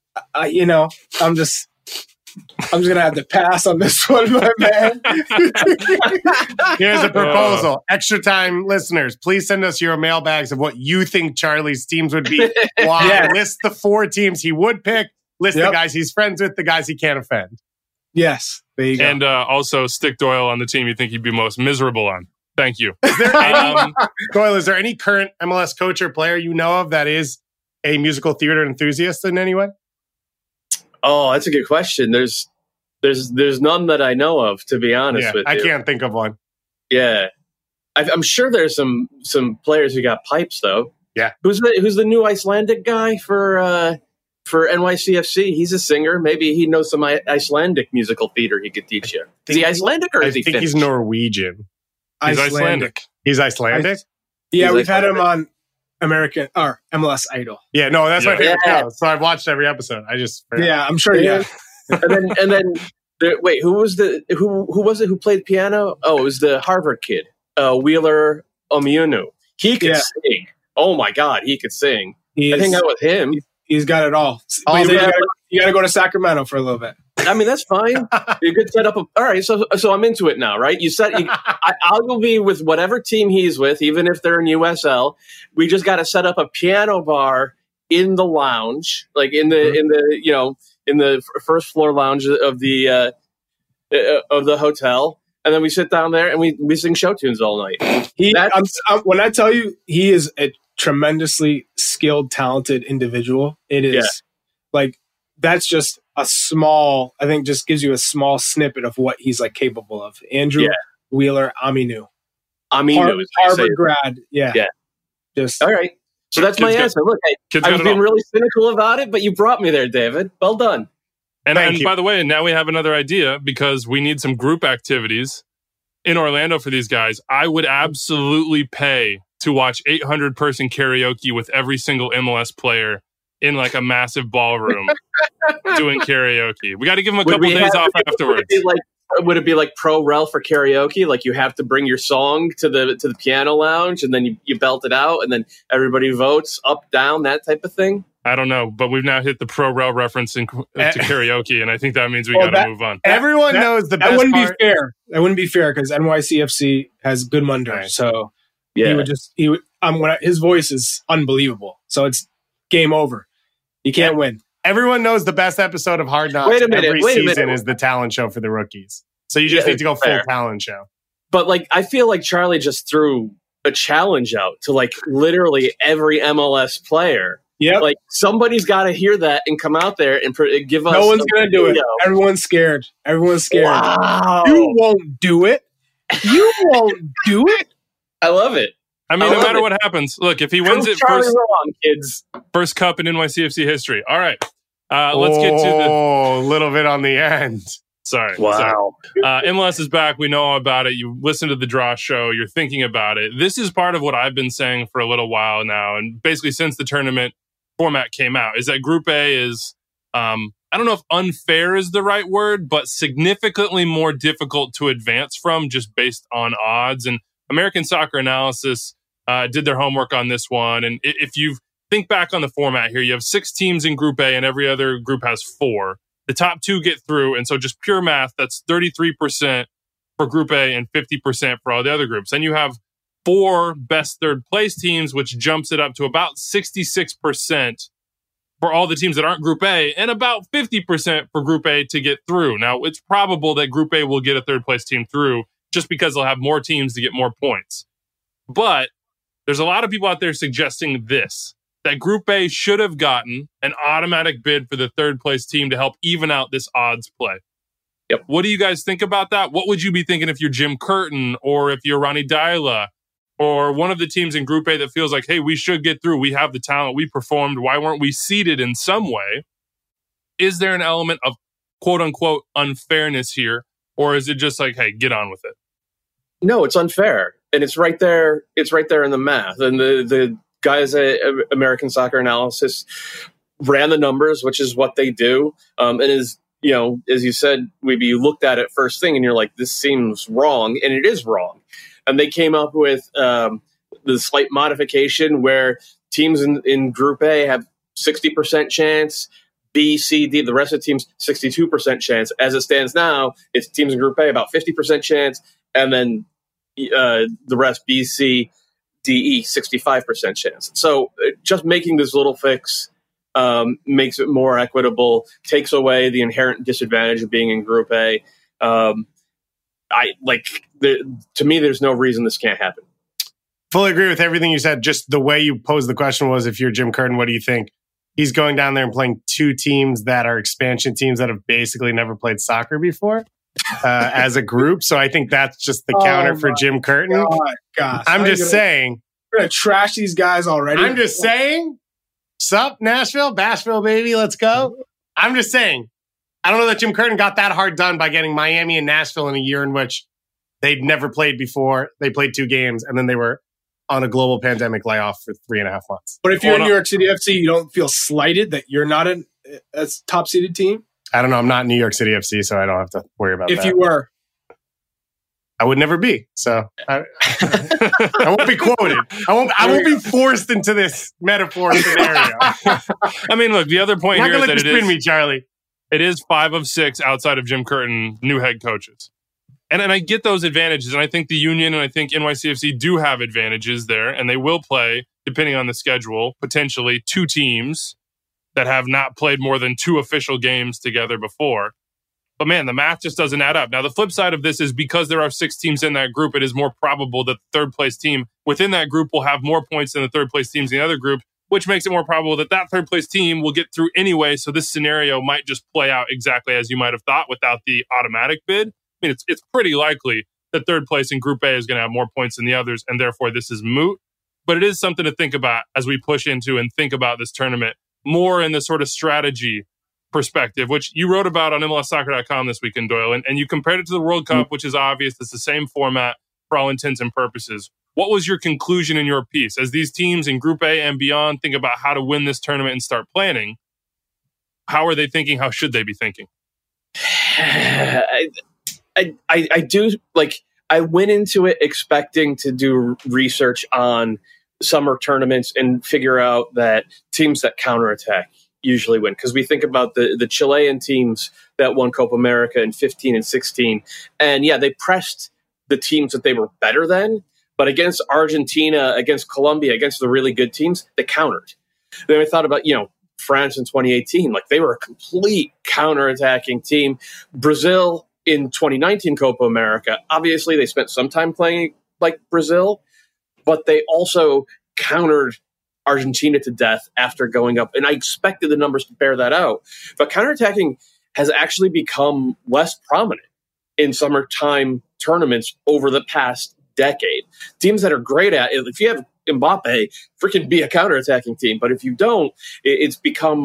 I'm just gonna have to pass on this one, my man. Here's a proposal. Extra time listeners, please send us your mailbags of what you think Charlie's teams would be. Why? Yeah. List the 4 teams he would pick. List the Yep. guys he's friends with, the guys he can't offend. Yes, there you go. And also stick Doyle on the team you think he'd be most miserable on. Thank you. Doyle, is there any current MLS coach or player you know of that is a musical theater enthusiast in any way? Oh, that's a good question. There's none that I know of, to be honest with you. I can't think of one. Yeah. I'm sure there's some players who got pipes though. Yeah. Who's the new Icelandic guy for NYCFC? He's a singer. Maybe he knows some Icelandic musical theater he could teach you. Is he Icelandic or is he I think Finnish? he's Norwegian. He's Icelandic. He's Icelandic? Yeah, He's we've had him Icelandic. on American or MLS Idol. Yeah, no, that's my favorite Yeah. show. So I've watched every episode. I just forgot. Yeah, I'm sure. Yeah, and then wait, who was it who played piano? Oh, it was the Harvard kid, Wheeler Omiunu. He could sing. Oh my God, he could sing. I hang out with him. He's got it all. But you got to go to Sacramento for a little bit. I mean, that's fine. You could set up all right. So I'm into it now, right? I'll be with whatever team he's with, even if they're in USL. We just got to set up a piano bar in the lounge, like in the first floor lounge of the hotel, and then we sit down there and we sing show tunes all night. When I tell you, he is a tremendously skilled, talented individual. It is like that's just a small. I think just gives you a small snippet of what he's like capable of. Andrew Wheeler Omiunu, Harvard grad. Yeah. Just all right. So that's my answer. Look, I've been really cynical about it, but you brought me there, David. Well done. And by the way, now we have another idea because we need some group activities in Orlando for these guys. I would absolutely pay to watch 800-person karaoke with every single MLS player in like a massive ballroom doing karaoke. We got to give them a couple days off afterwards. Would it be like pro rel for karaoke? Like you have to bring your song to the piano lounge and then you belt it out and then everybody votes up, down, that type of thing? I don't know, but we've now hit the pro rel reference to karaoke, and I think that means we got to move on. Everyone knows the best That wouldn't part. be fair. That wouldn't be fair because NYCFC has good Munder. So his voice is unbelievable. So it's game over. You can't win. Everyone knows the best episode of Hard Knocks every season is the talent show for the rookies. So you just need to go full talent show. But like, I feel like Charlie just threw a challenge out to like literally every MLS player. Yeah, like somebody's got to hear that and come out there and give us. No one's gonna do it. Everyone's scared. Everyone's scared. Wow. You won't do it. You won't do it. I love it. I mean, no matter what happens, look, if he wins it first, kids. First cup in NYCFC history. All right. Let's get to a little bit on the end. Sorry. Wow. MLS is back. We know all about it. You listen to the Draw Show. You're thinking about it. This is part of what I've been saying for a little while now, and basically since the tournament format came out, is that Group A is, I don't know if unfair is the right word, but significantly more difficult to advance from just based on odds. And American Soccer Analysis did their homework on this one. And if you think back on the format here, you have 6 teams in Group A and every other group has 4. The top 2 get through. And so just pure math, that's 33% for Group A and 50% for all the other groups. Then you have 4 best third place teams, which jumps it up to about 66% for all the teams that aren't Group A and about 50% for Group A to get through. Now, it's probable that Group A will get a third place team through just because they'll have more teams to get more points. But there's a lot of people out there suggesting this, that Group A should have gotten an automatic bid for the third place team to help even out this odds play. Yep. What do you guys think about that? What would you be thinking if you're Jim Curtin or if you're Ronnie Deila or one of the teams in Group A that feels like, hey, we should get through. We have the talent. We performed. Why weren't we seeded in some way? Is there an element of quote unquote unfairness here? Or is it just like, hey, get on with it? No, it's unfair. And it's right there. It's right there in the math. And the guys at American Soccer Analysis ran the numbers, which is what they do. And as you said, you looked at it first thing and you're like, this seems wrong. And it is wrong. And they came up with the slight modification where teams in Group A have 60% chance, B, C, D, the rest of the teams 62% chance. As it stands now, it's teams in Group A about 50% chance, and then the rest B, C, D, E 65% chance. So just making this little fix makes it more equitable, takes away the inherent disadvantage of being in Group A. To me, there's no reason this can't happen. Fully agree with everything you said. Just the way you posed the question was, if you're Jim Curtin, what do you think? He's going down there and playing 2 teams that are expansion teams that have basically never played soccer before as a group. So I think that's just the counter for Jim Curtin. Gosh. I'm just saying. We're going to trash these guys already. I'm just saying. Sup, Nashville? Bashville, baby. Let's go. I'm just saying. I don't know that Jim Curtin got that hard done by getting Miami and Nashville in a year in which they'd never played before. They played 2 games, and then they were on a global pandemic layoff for 3.5 months. But if you're in New York City FC, you don't feel slighted that you're not a top-seeded team? I don't know. I'm not New York City FC, so I don't have to worry about that. If you were. I would never be. So I won't be quoted. I won't be forced into this metaphor scenario. I mean, look, the other point here is that Charlie. It is 5 of 6 outside of Jim Curtin, new head coaches. And I get those advantages. And I think the Union and I think NYCFC do have advantages there. And they will play, depending on the schedule, potentially 2 teams that have not played more than 2 official games together before. But man, the math just doesn't add up. Now, the flip side of this is because there are 6 teams in that group, it is more probable that the third place team within that group will have more points than the third place teams in the other group, which makes it more probable that that third place team will get through anyway. So this scenario might just play out exactly as you might have thought without the automatic bid. I mean, it's pretty likely that third place in Group A is going to have more points than the others, and therefore this is moot. But it is something to think about as we push into and think about this tournament more in the sort of strategy perspective, which you wrote about on MLSsoccer.com this weekend, Doyle, and you compared it to the World Cup, which is obvious. It's the same format for all intents and purposes. What was your conclusion in your piece? As these teams in Group A and beyond think about how to win this tournament and start planning, how are they thinking? How should they be thinking? I do, like, I went into it expecting to do research on summer tournaments and figure out that teams that counterattack usually win. Because we think about the Chilean teams that won Copa America in 15 and 16. And yeah, they pressed the teams that they were better than. But against Argentina, against Colombia, against the really good teams, they countered. Then I thought about, France in 2018. Like, they were a complete counterattacking team. Brazil in 2019 Copa America, obviously they spent some time playing like Brazil, but they also countered Argentina to death after going up. And I expected the numbers to bear that out. But counterattacking has actually become less prominent in summertime tournaments over the past decade. Teams that are great at it, if you have Mbappe, freaking be a counterattacking team. But if you don't, it's become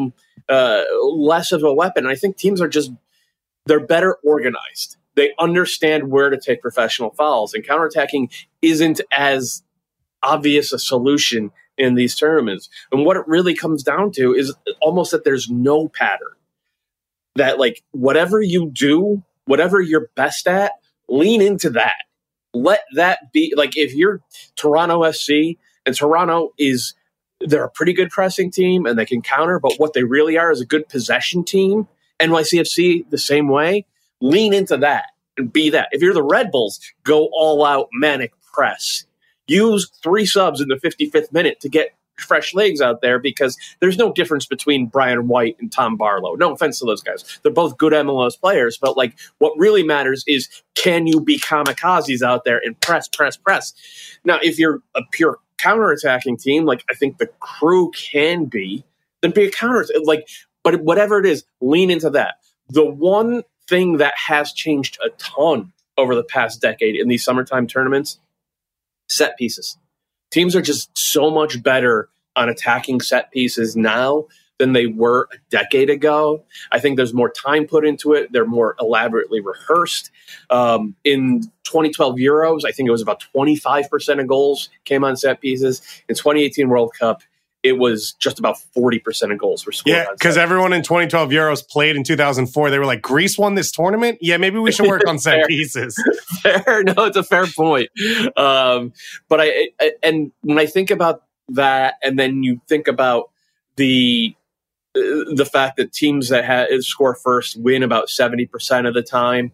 less of a weapon. And I think teams are they're better organized. They understand where to take professional fouls, and counterattacking isn't as obvious a solution in these tournaments. And what it really comes down to is almost that there's no pattern. That like whatever you do, whatever you're best at, lean into that. Let that be like if you're Toronto SC and they're a pretty good pressing team and they can counter, but what they really are is a good possession team. NYCFC the same way. Lean into that and be that. If you're the Red Bulls, go all out manic press. Use 3 subs in the 55th minute to get fresh legs out there because there's no difference between Brian White and Tom Barlow. No offense to those guys. They're both good MLS players, but like what really matters is can you be kamikazes out there and press. Now, if you're a pure counterattacking team, like I think the Crew can be, then be a counter. Like, but whatever it is, lean into that. The one thing that has changed a ton over the past decade in these summertime tournaments, set pieces. Teams are just so much better on attacking set pieces now than they were a decade ago. I think there's more time put into it. They're more elaborately rehearsed. In 2012 Euros, I think it was about 25% of goals came on set pieces. In 2018 World Cup, it was just about 40% of goals were scored. Yeah, because everyone in 2012 Euros played in 2004. They were like, Greece won this tournament? Yeah, maybe we should work on set pieces. Fair. No, it's a fair point. But and when I think about that, and then you think about the fact that teams that score first win about 70% of the time,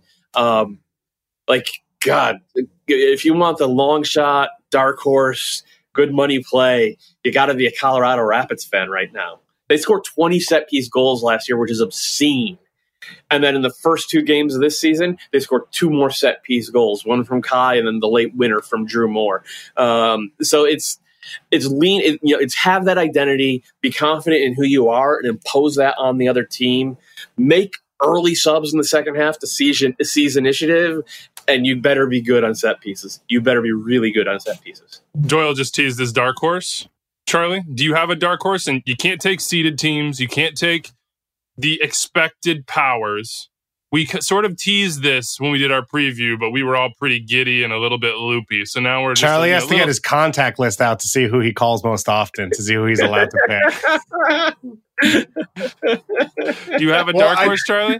like, God, if you want the long shot, dark horse, good money play, you got to be a Colorado Rapids fan right now. They scored 20 set-piece goals last year, which is obscene. And then in the first 2 games of this season, they scored 2 more set-piece goals, one from Kai and then the late winner from Drew Moore. So it's lean, it's have that identity, be confident in who you are, and impose that on the other team. Make early subs in the second half to seize initiative, and you better be good on set pieces. You better be really good on set pieces. Doyle just teased this dark horse. Charlie, do you have a dark horse? And you can't take seeded teams. You can't take the expected powers. We sort of teased this when we did our preview, but we were all pretty giddy and a little bit loopy. So now we're just Charlie has to get his contact list out to see who he calls most often, to see who he's allowed to pick. Do you have a dark horse, Charlie?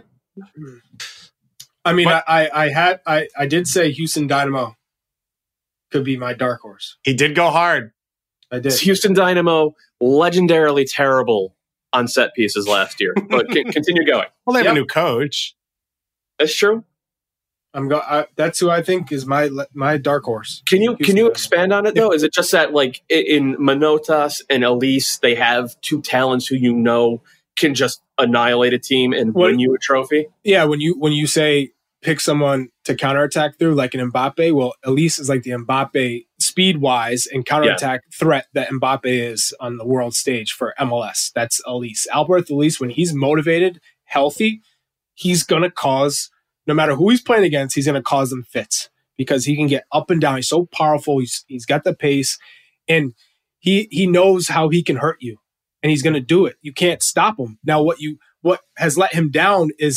I mean, I did say Houston Dynamo could be my dark horse. He did go hard. I did. Houston Dynamo, legendarily terrible on set pieces last year, but continue going. Well, they have a new coach. That's true. That's who I think is my dark horse. Can you expand on it though? Is it just that like in Manotas and Elise, they have 2 talents who can just annihilate a team and win you a trophy? Yeah, when you say pick someone to counterattack through, like an Mbappe, well, Elise is like the Mbappe speed-wise and counterattack threat that Mbappe is on the world stage for MLS. That's Elise. Alberth Elise, when he's motivated, healthy, he's going to cause, no matter who he's playing against, he's going to cause them fits because he can get up and down. He's so powerful. He's got the pace, and he knows how he can hurt you, and he's going to do it. You can't stop him. Now, what has let him down is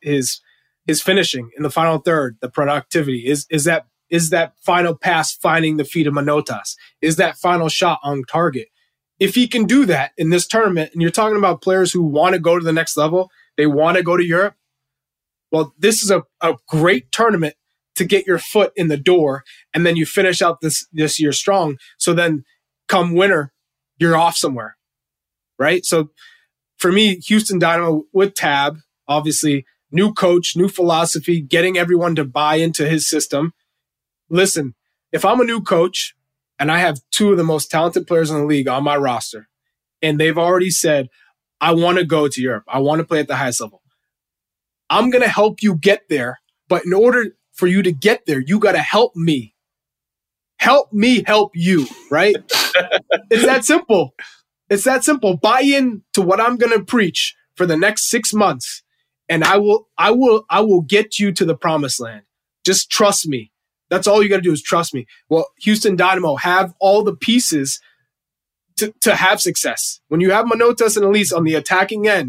his finishing in the final third, the productivity. Is that final pass finding the feet of Manotas? Is that final shot on target? If he can do that in this tournament, and you're talking about players who want to go to the next level, they want to go to Europe, well, this is a great tournament to get your foot in the door, and then you finish out this year strong. So then come winter, you're off somewhere, right? So for me, Houston Dynamo with Tab, obviously, new coach, new philosophy, getting everyone to buy into his system. Listen, if I'm a new coach and I have 2 of the most talented players in the league on my roster, and they've already said, I want to go to Europe, I want to play at the highest level, I'm going to help you get there. But in order for you to get there, you got to help me. Help me help you, right? It's that simple. It's that simple. Buy in to what I'm going to preach for the next 6 months, and I will get you to the promised land. Just trust me. That's all you got to do is trust me. Well, Houston Dynamo have all the pieces to have success. When you have Manotas and Elise on the attacking end,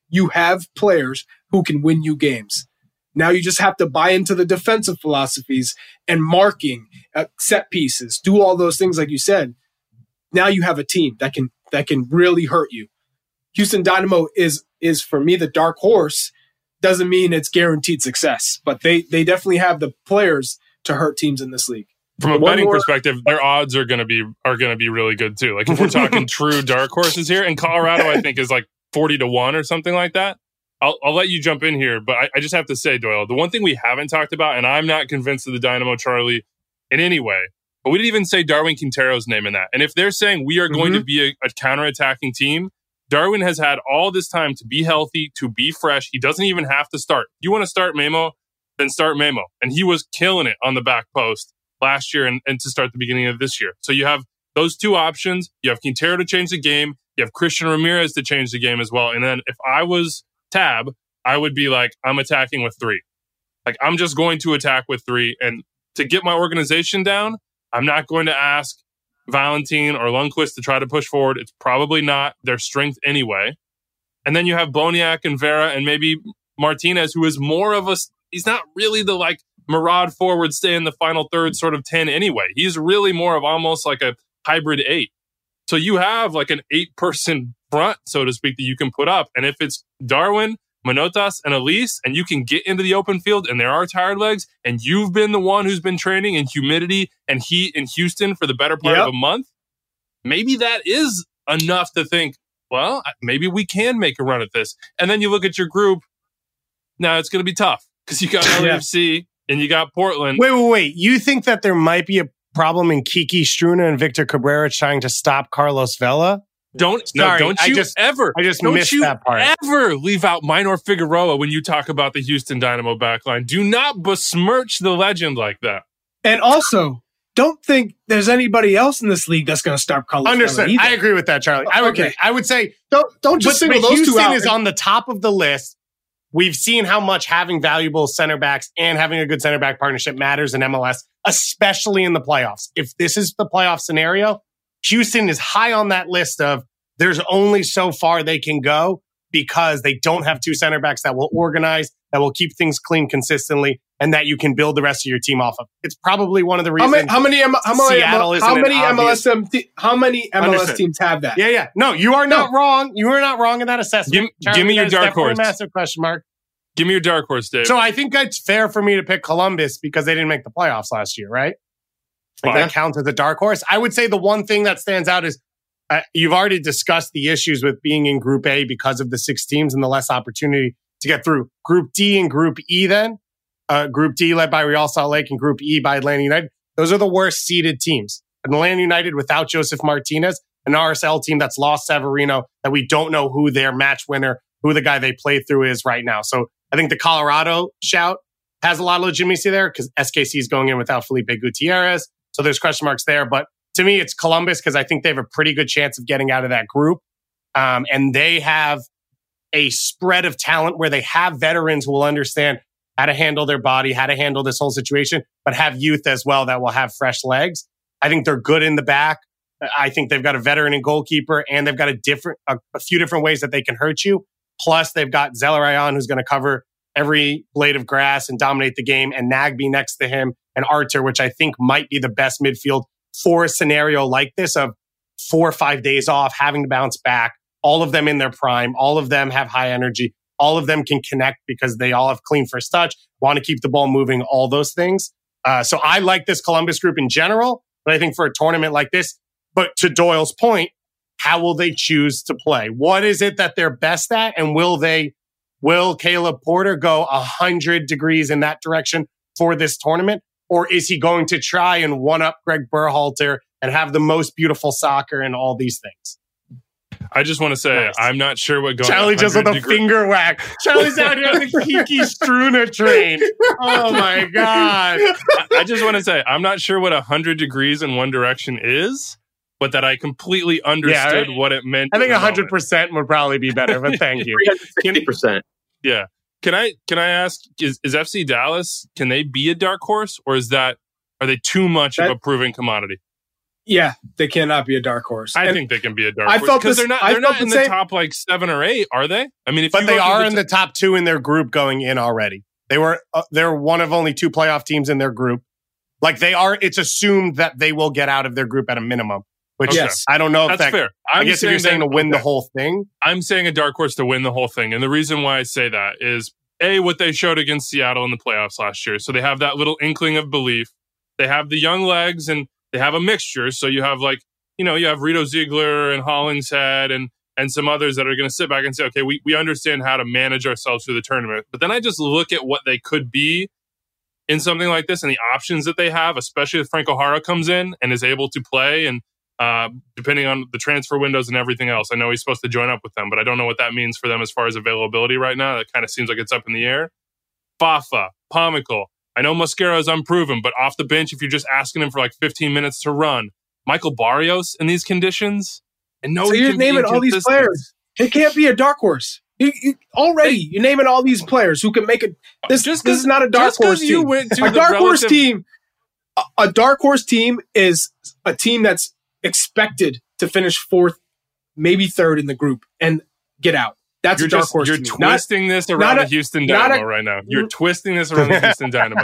you have players who can win you games. Now you just have to buy into the defensive philosophies and marking, set pieces, do all those things like you said. Now you have a team that can really hurt you. Houston Dynamo is for me the dark horse. Doesn't mean it's guaranteed success, but they definitely have the players to hurt teams in this league. From a betting perspective, their odds are going to be really good too. Like if we're talking true dark horses here, and Colorado I think is like 40-1 or something like that. I'll let you jump in here, but I just have to say, Doyle, the one thing we haven't talked about, and I'm not convinced of the Dynamo, Charlie, in any way, but we didn't even say Darwin Quintero's name in that. And if they're saying we are going to be a counterattacking team, Darwin has had all this time to be healthy, to be fresh. He doesn't even have to start. If you want to start Memo, then start Memo. And he was killing it on the back post last year and to start the beginning of this year. So you have those two options. You have Quintero to change the game. You have Christian Ramirez to change the game as well. And then if I was Tab, I would be like, I'm attacking with 3. Like, I'm just going to attack with 3. And to get my organization down, I'm not going to ask Valentin or Lundqvist to try to push forward. It's probably not their strength anyway. And then you have Boniak and Vera and maybe Martinez, who is more of he's not really the like Murad forward, stay in the final third sort of 10 anyway. He's really more of almost like a hybrid 8. So you have like an 8-person front, so to speak, that you can put up. And if it's Darwin, Manotas, and Elise, and you can get into the open field and there are tired legs, and you've been the one who's been training in humidity and heat in Houston for the better part of a month, maybe that is enough to think, well, maybe we can make a run at this. And then you look at your group. Now it's going to be tough because you got LAFC and you got Portland. Wait. You think that there might be a problem in Kiki Struna and Victor Cabrera trying to stop Carlos Vela? Don't you missed that part. Ever leave out Minor Figueroa when you talk about the Houston Dynamo backline. Do not besmirch the legend like that. And also, don't think there's anybody else in this league that's going to stop Carlos Vela. Understood. I agree with that, Charlie. I would agree. I would say don't just single those Houston two out. Is on the top of the list. We've seen how much having valuable center backs and having a good center back partnership matters in MLS, especially in the playoffs. If this is the playoff scenario, Houston is high on that list of there's only so far they can go because they don't have 2 center backs that will organize, that will keep things clean consistently, and that you can build the rest of your team off of. It's probably one of the reasons how many MLS teams have that? Yeah. No, you are not wrong. You are not wrong in that assessment. Give me your dark horse. Massive question mark. Give me your dark horse, Dave. So I think it's fair for me to pick Columbus because they didn't make the playoffs last year, right? Like that counts as a dark horse. I would say the one thing that stands out is you've already discussed the issues with being in Group A because of the 6 teams and the less opportunity to get through. Group D and Group E then. Group D led by Real Salt Lake and Group E by Atlanta United. Those are the worst seeded teams. Atlanta United without Joseph Martinez, an RSL team that's lost Severino, that we don't know who their match winner, who the guy they play through is right now. So I think the Colorado shout has a lot of legitimacy there because SKC is going in without Felipe Gutierrez. So there's question marks there. But to me, it's Columbus because I think they have a pretty good chance of getting out of that group. And they have a spread of talent where they have veterans who will understand how to handle their body, how to handle this whole situation, but have youth as well that will have fresh legs. I think they're good in the back. I think they've got a veteran and goalkeeper, and they've got a few different ways that they can hurt you. Plus, they've got Zelarayan, who's going to cover every blade of grass and dominate the game, and Nagby next to him, and Artur, which I think might be the best midfield for a scenario like this of 4 or 5 days off, having to bounce back, all of them in their prime, all of them have high energy, all of them can connect because they all have clean first touch, want to keep the ball moving, all those things. So I like this Columbus group in general, but I think for a tournament like this, but to Doyle's point, how will they choose to play? What is it that they're best at? And will Caleb Porter go 100 degrees in that direction for this tournament? Or is he going to try and one-up Greg Berhalter and have the most beautiful soccer and all these things? I just want to say, nice. I'm not sure what going on. Charlie just with a finger whack. Charlie's out here on the Kiki Struna train. Oh my God. I just want to say, I'm not sure what 100 degrees in one direction is, but that I completely understood what it meant. I think 100% would probably be better, but thank you. 50%. Yeah. Can I ask, is FC Dallas, can they be a dark horse, or are they too much of a proven commodity? Yeah, they cannot be a dark horse. I think they can be a dark horse because they're not in the top like 7 or 8, are they? I mean, but they are in the top 2 in their group going in already. They're one of only 2 playoff teams in their group. Like they are, it's assumed that they will get out of their group at a minimum. Which I don't know if that's fair. I guess if you're saying to win the whole thing, I'm saying a dark horse to win the whole thing, and the reason why I say that is what they showed against Seattle in the playoffs last year. So they have that little inkling of belief. They have the young legs and they have a mixture. So you have you have Rito Ziegler and Hollingshead and some others that are going to sit back and say, okay, we understand how to manage ourselves through the tournament. But then I just look at what they could be in something like this and the options that they have, especially if Franco Jara comes in and is able to play and depending on the transfer windows and everything else. I know he's supposed to join up with them, but I don't know what that means for them as far as availability right now. That kind of seems like it's up in the air. Fafa, Pomical. I know Mosquera is unproven, but off the bench, if you're just asking him for like 15 minutes to run, Michael Barrios in these conditions, and so you're naming all these players. It can't be a dark horse. You're naming all these players who can make it. This is not a dark horse team. A dark horse team. A dark horse team is a team that's expected to finish 4th, maybe 3rd in the group and get out. That's a dark horse team. You're twisting this around the Houston Dynamo right now. You're twisting this around the Houston Dynamo.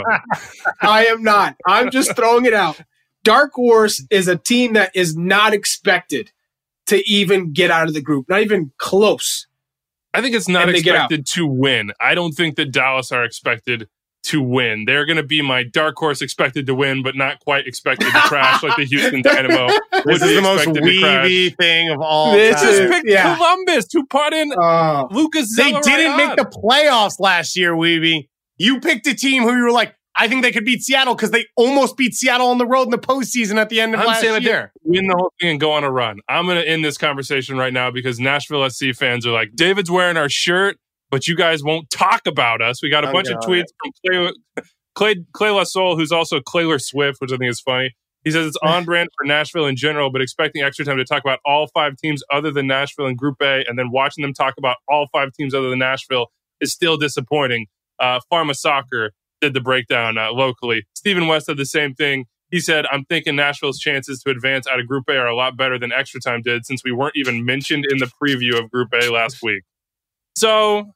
I am not. I'm just throwing it out. Dark horse is a team that is not expected to even get out of the group. Not even close. I think it's not expected to win. I don't think that Dallas are expected to win. They're going to be my dark horse expected to win, but not quite expected to crash like the Houston Dynamo. This is the most weeby thing of all time. Just picked Columbus, who put in Lucas Zellerayán. They didn't make the playoffs last year, Weeby. You picked a team who you were like, I think they could beat Seattle because they almost beat Seattle on the road in the postseason at the end of last year. Win the whole thing and go on a run. I'm going to end this conversation right now because Nashville SC fans are like, David's wearing our shirt, but you guys won't talk about us. We got a bunch of tweets from Clay Lasol, who's also Clayler Swift, which I think is funny. He says it's on brand for Nashville in general, but expecting extra time to talk about all 5 teams other than Nashville in Group A, and then watching them talk about all 5 teams other than Nashville is still disappointing. Pharma Soccer did the breakdown locally. Stephen West did the same thing. He said, I'm thinking Nashville's chances to advance out of Group A are a lot better than Extra Time did since we weren't even mentioned in the preview of Group A last week. So,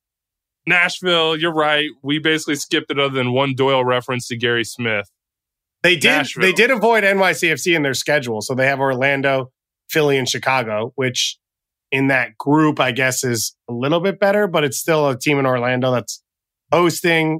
Nashville, you're right. We basically skipped it other than one Doyle reference to Gary Smith. They did avoid NYCFC in their schedule. So they have Orlando, Philly, and Chicago, which in that group, I guess, is a little bit better, but it's still a team in Orlando that's hosting.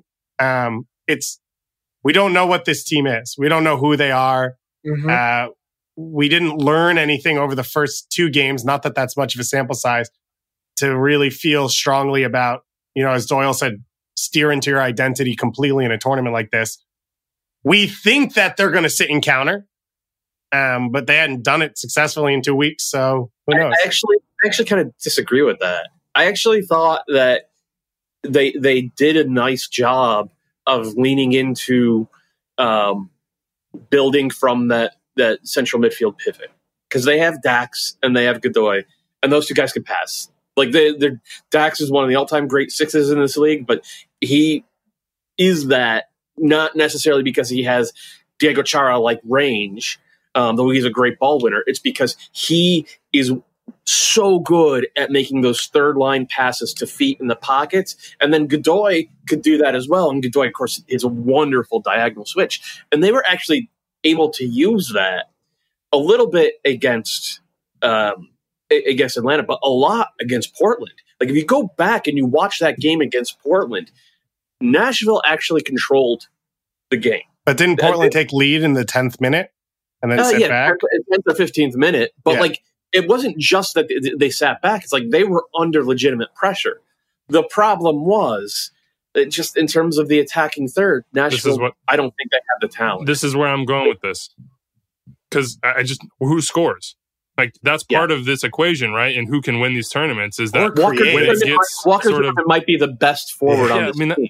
We don't know what this team is. We don't know who they are. Mm-hmm. We didn't learn anything over the first 2 games. Not that that's much of a sample size to really feel strongly about, as Doyle said, steer into your identity completely in a tournament like this. We think that they're going to sit and counter, but they hadn't done it successfully in 2 weeks. So who knows? I actually kind of disagree with that. I actually thought that they did a nice job of leaning into building from that central midfield pivot because they have Dax and they have Godoy, and those 2 guys can pass. Like Dax is one of the all-time great 6s in this league, but he is that not necessarily because he has Diego Chara-like range, though he's a great ball winner. It's because he is so good at making those third line passes to feet in the pockets. And then Godoy could do that as well. And Godoy, of course, is a wonderful diagonal switch. And they were actually able to use that a little bit against Atlanta, but a lot against Portland. Like if you go back and you watch that game against Portland, Nashville actually controlled the game. But didn't Portland take lead in the 10th minute and then sit back? 10th or 15th minute. But it wasn't just that they sat back. It's like they were under legitimate pressure. The problem was that just in terms of the attacking third, Nashville, I don't think they have the talent. This is where I'm going with this. Because who scores? Like that's part of this equation, right? And who can win these tournaments is that Walker Zimmerman might be the best forward on this team.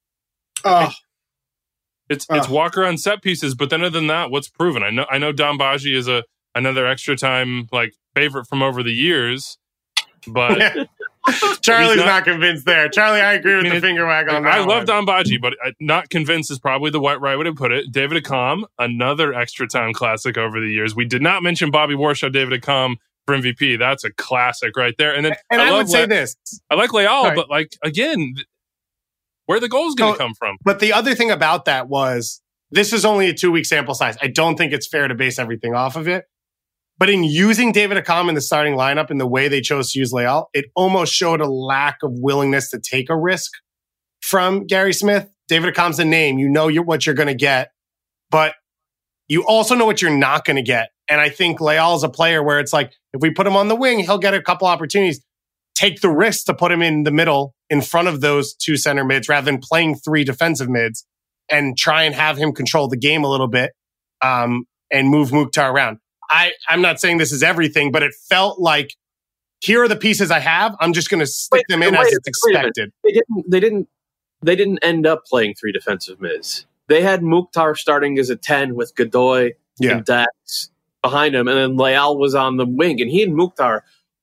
It's Walker on set pieces, but then other than that, what's proven? I know Don Baji is another Extra Time like favorite from over the years, but Charlie's not convinced there. Charlie, I agree with the finger wag on that. I love Don Baji, but not convinced is probably the right way to put it. David Accam, another Extra Time classic over the years. We did not mention Bobby Warshaw, David Accam for MVP. That's a classic right there. And then I would say this. I like Leal, but again, where the goal's going to come from? But the other thing about that was this is only a 2-week sample size. I don't think it's fair to base everything off of it. But in using David Accam in the starting lineup and the way they chose to use Leal, it almost showed a lack of willingness to take a risk from Gary Smith. David Accam's a name. You know what you're going to get, but you also know what you're not going to get. And I think Leal is a player where it's like, if we put him on the wing, he'll get a couple opportunities. Take the risk to put him in the middle in front of those 2 center mids rather than playing 3 defensive mids and try and have him control the game a little bit and move Mukhtar around. I'm not saying this is everything, but it felt like here are the pieces I have. I'm just going to stick them in as it's expected. They didn't end up playing 3 defensive mids. They had Mukhtar starting as a 10 with Godoy and Dax behind him, and then Leal was on the wing, and he and Mukhtar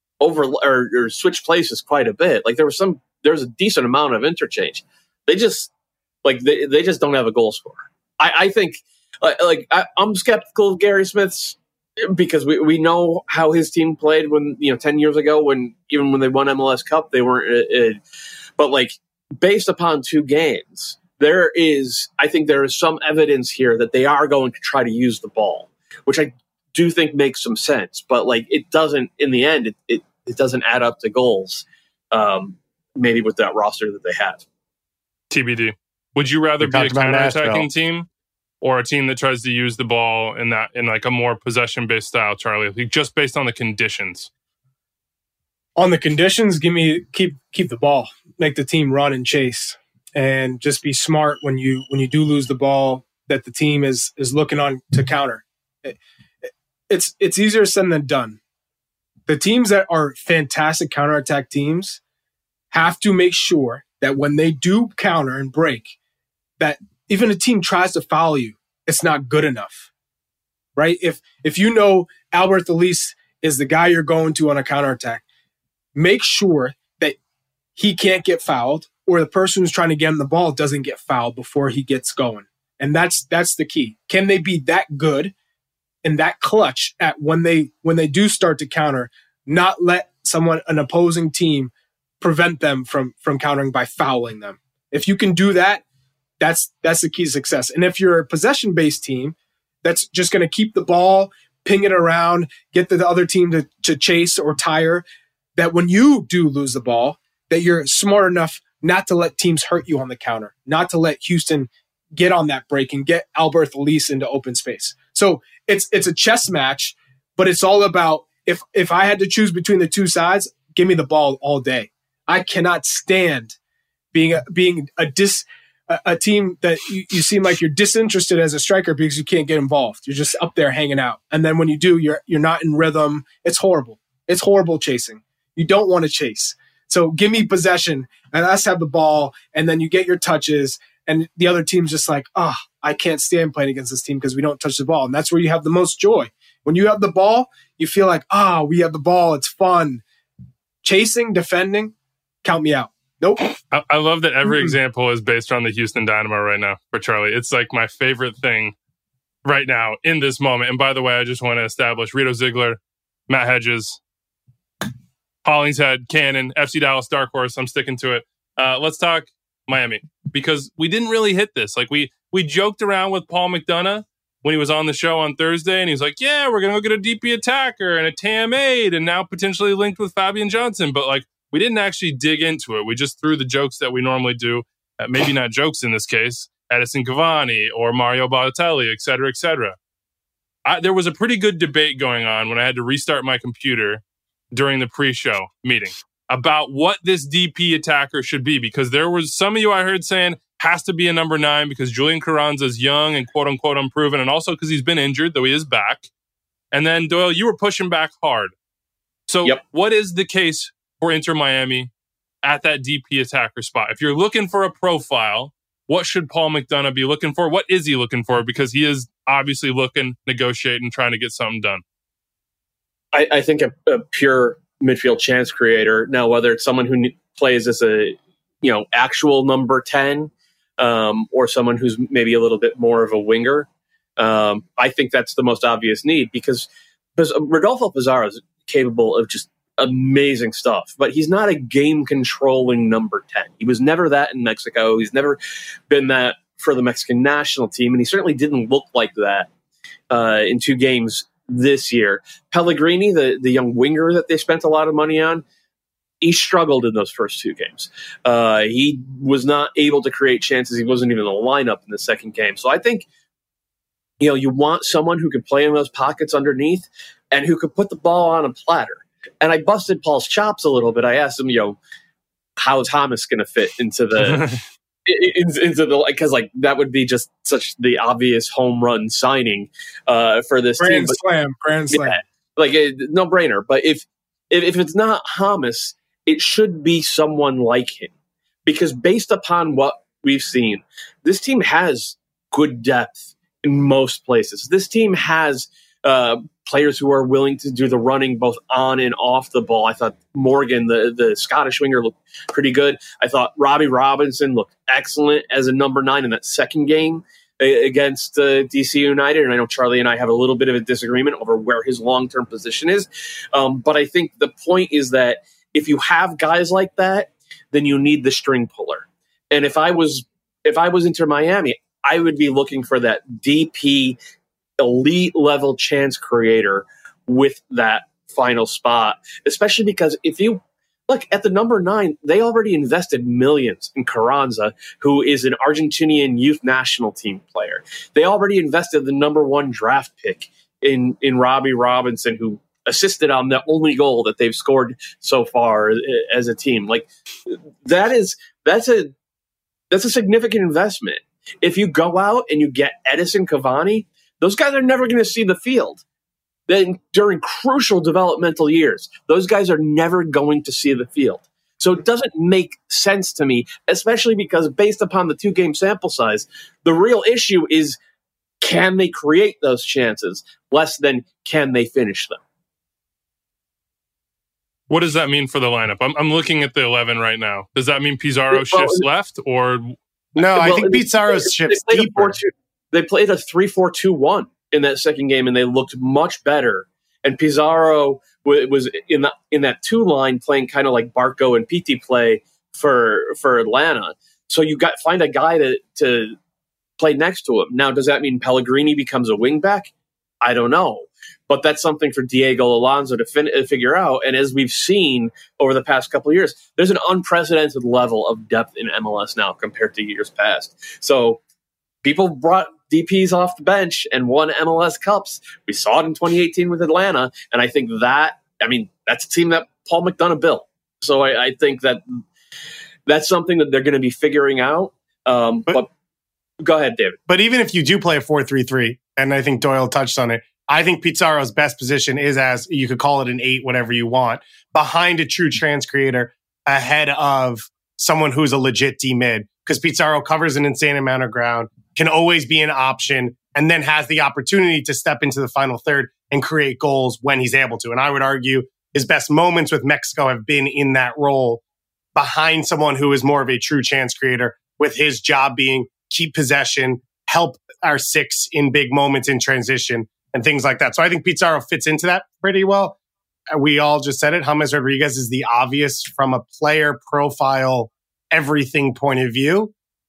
or switched places quite a bit. Like there's a decent amount of interchange. They just they just don't have a goal scorer. I think I'm skeptical of Gary Smith's. Because we know how his team played when 10 years ago, when they won MLS Cup, they weren't. But based upon 2 games, I think there is some evidence here that they are going to try to use the ball, which I do think makes some sense. But it doesn't in the end. It doesn't add up to goals. Maybe with that roster that they have. TBD. Would you rather be a counter-attacking team? Or a team that tries to use the ball in a more possession-based style, Charlie, just based on the conditions? On the conditions, keep the ball, make the team run and chase, and just be smart when you do lose the ball that the team is looking on to counter. It's easier said than done. The teams that are fantastic counterattack teams have to make sure that when they do counter and break, that even a team tries to foul you, it's not good enough, right? If you know Albert Elise is the guy you're going to on a counterattack, make sure that he can't get fouled or the person who's trying to get him the ball doesn't get fouled before he gets going. And that's the key. Can they be that good and that clutch at when they do start to counter, not let an opposing team prevent them from countering by fouling them? If you can do that, that's the key to success. And if you're a possession-based team that's just going to keep the ball, ping it around, get the other team to chase or tire, that when you do lose the ball, that you're smart enough not to let teams hurt you on the counter, not to let Houston get on that break and get Albert Elise into open space. So it's a chess match, but it's all about if I had to choose between the 2 sides, give me the ball all day. I cannot stand being a team that you seem like you're disinterested as a striker because you can't get involved. You're just up there hanging out. And then when you do, you're not in rhythm. It's horrible. It's horrible chasing. You don't want to chase. So give me possession and us have the ball. And then you get your touches and the other team's just like, I can't stand playing against this team because we don't touch the ball. And that's where you have the most joy. When you have the ball, you feel like, we have the ball. It's fun. Chasing, defending, count me out. Nope. I love that every example is based on the Houston Dynamo right now for Charlie. It's like my favorite thing right now in this moment. And by the way, I just want to establish Rito Ziegler, Matt Hedges, Hollingshead, Cannon, FC Dallas, Dark Horse. I'm sticking to it. Let's talk Miami because we didn't really hit this. We joked around with Paul McDonough when he was on the show on Thursday and he's like, yeah, we're going to go get a DP attacker and a TAM aide and now potentially linked with Fabian Johnson. But we didn't actually dig into it. We just threw the jokes that we normally do. Maybe not jokes in this case. Edison Cavani or Mario Balotelli, et cetera, et cetera. There was a pretty good debate going on when I had to restart my computer during the pre-show meeting about what this DP attacker should be. Because there was some of you I heard saying has to be a number 9 because Julian Carranza is young and quote unquote unproven. And also because he's been injured, though he is back. And then Doyle, you were pushing back hard. So What is the case for Inter Miami at that DP attacker spot? If you're looking for a profile, what should Paul McDonough be looking for? What is he looking for? Because he is obviously looking, negotiating, trying to get something done. I think a pure midfield chance creator. Now, whether it's someone who plays as a actual number 10 or someone who's maybe a little bit more of a winger, I think that's the most obvious need because Rodolfo Pizarro is capable of just amazing stuff, but he's not a game-controlling number 10. He was never that in Mexico. He's never been that for the Mexican national team, and he certainly didn't look like that in 2 games this year. Pellegrini, the young winger that they spent a lot of money on, he struggled in those first 2 games. He was not able to create chances. He wasn't even in the lineup in the second game. So I think you want someone who can play in those pockets underneath and who could put the ball on a platter. And I busted Paul's chops a little bit. I asked him, how is Hamas going to fit into the because that would be just such the obvious home run signing for this team. Grand slam, no brainer. But if it's not Hamas, it should be someone like him, because based upon what we've seen, this team has good depth in most places. This team has players who are willing to do the running both on and off the ball. I thought Morgan, the Scottish winger, looked pretty good. I thought Robbie Robinson looked excellent as a number 9 in that second game against DC United. And I know Charlie and I have a little bit of a disagreement over where his long-term position is. But I think the point is that if you have guys like that, then you need the string puller. And if I was Inter Miami, I would be looking for that DP elite level chance creator with that final spot, especially because if you look at the number 9, they already invested millions in Carranza, who is an Argentinian youth national team player. They already invested the number 1 draft pick in Robbie Robinson, who assisted on the only goal that they've scored so far as a team. That's a significant investment. If you go out and you get Edison Cavani, those guys are never going to see the field. Then during crucial developmental years, those guys are never going to see the field. So it doesn't make sense to me, especially because based upon the 2-game sample size, the real issue is, can they create those chances less than can they finish them? What does that mean for the lineup? I'm looking at the 11 right now. Does that mean Pizarro shifts left or? No, I think Pizarro shifts deeper. They played a 3-4-2-1 in that second game, and they looked much better. And Pizarro was in that 2 line playing kind of like Barco and Pitti play for Atlanta. So you find a guy to play next to him. Now, does that mean Pellegrini becomes a wingback? I don't know. But that's something for Diego Alonso to figure out. And as we've seen over the past couple of years, there's an unprecedented level of depth in MLS now compared to years past. So people brought DPs off the bench and won MLS Cups. We saw it in 2018 with Atlanta. And I think that's a team that Paul McDonough built. So I think that's something that they're going to be figuring out. But go ahead, David. But even if you do play a 4-3-3, and I think Doyle touched on it, I think Pizarro's best position is, as you could call it, an 8, whatever you want, behind a true trans creator, ahead of someone who's a legit D-mid, because Pizarro covers an insane amount of ground, can always be an option, and then has the opportunity to step into the final third and create goals when he's able to. And I would argue his best moments with Mexico have been in that role behind someone who is more of a true chance creator, with his job being keep possession, help our 6 in big moments in transition, and things like that. So I think Pizarro fits into that pretty well. We all just said it. James Rodriguez is the obvious from a player profile, everything point of view.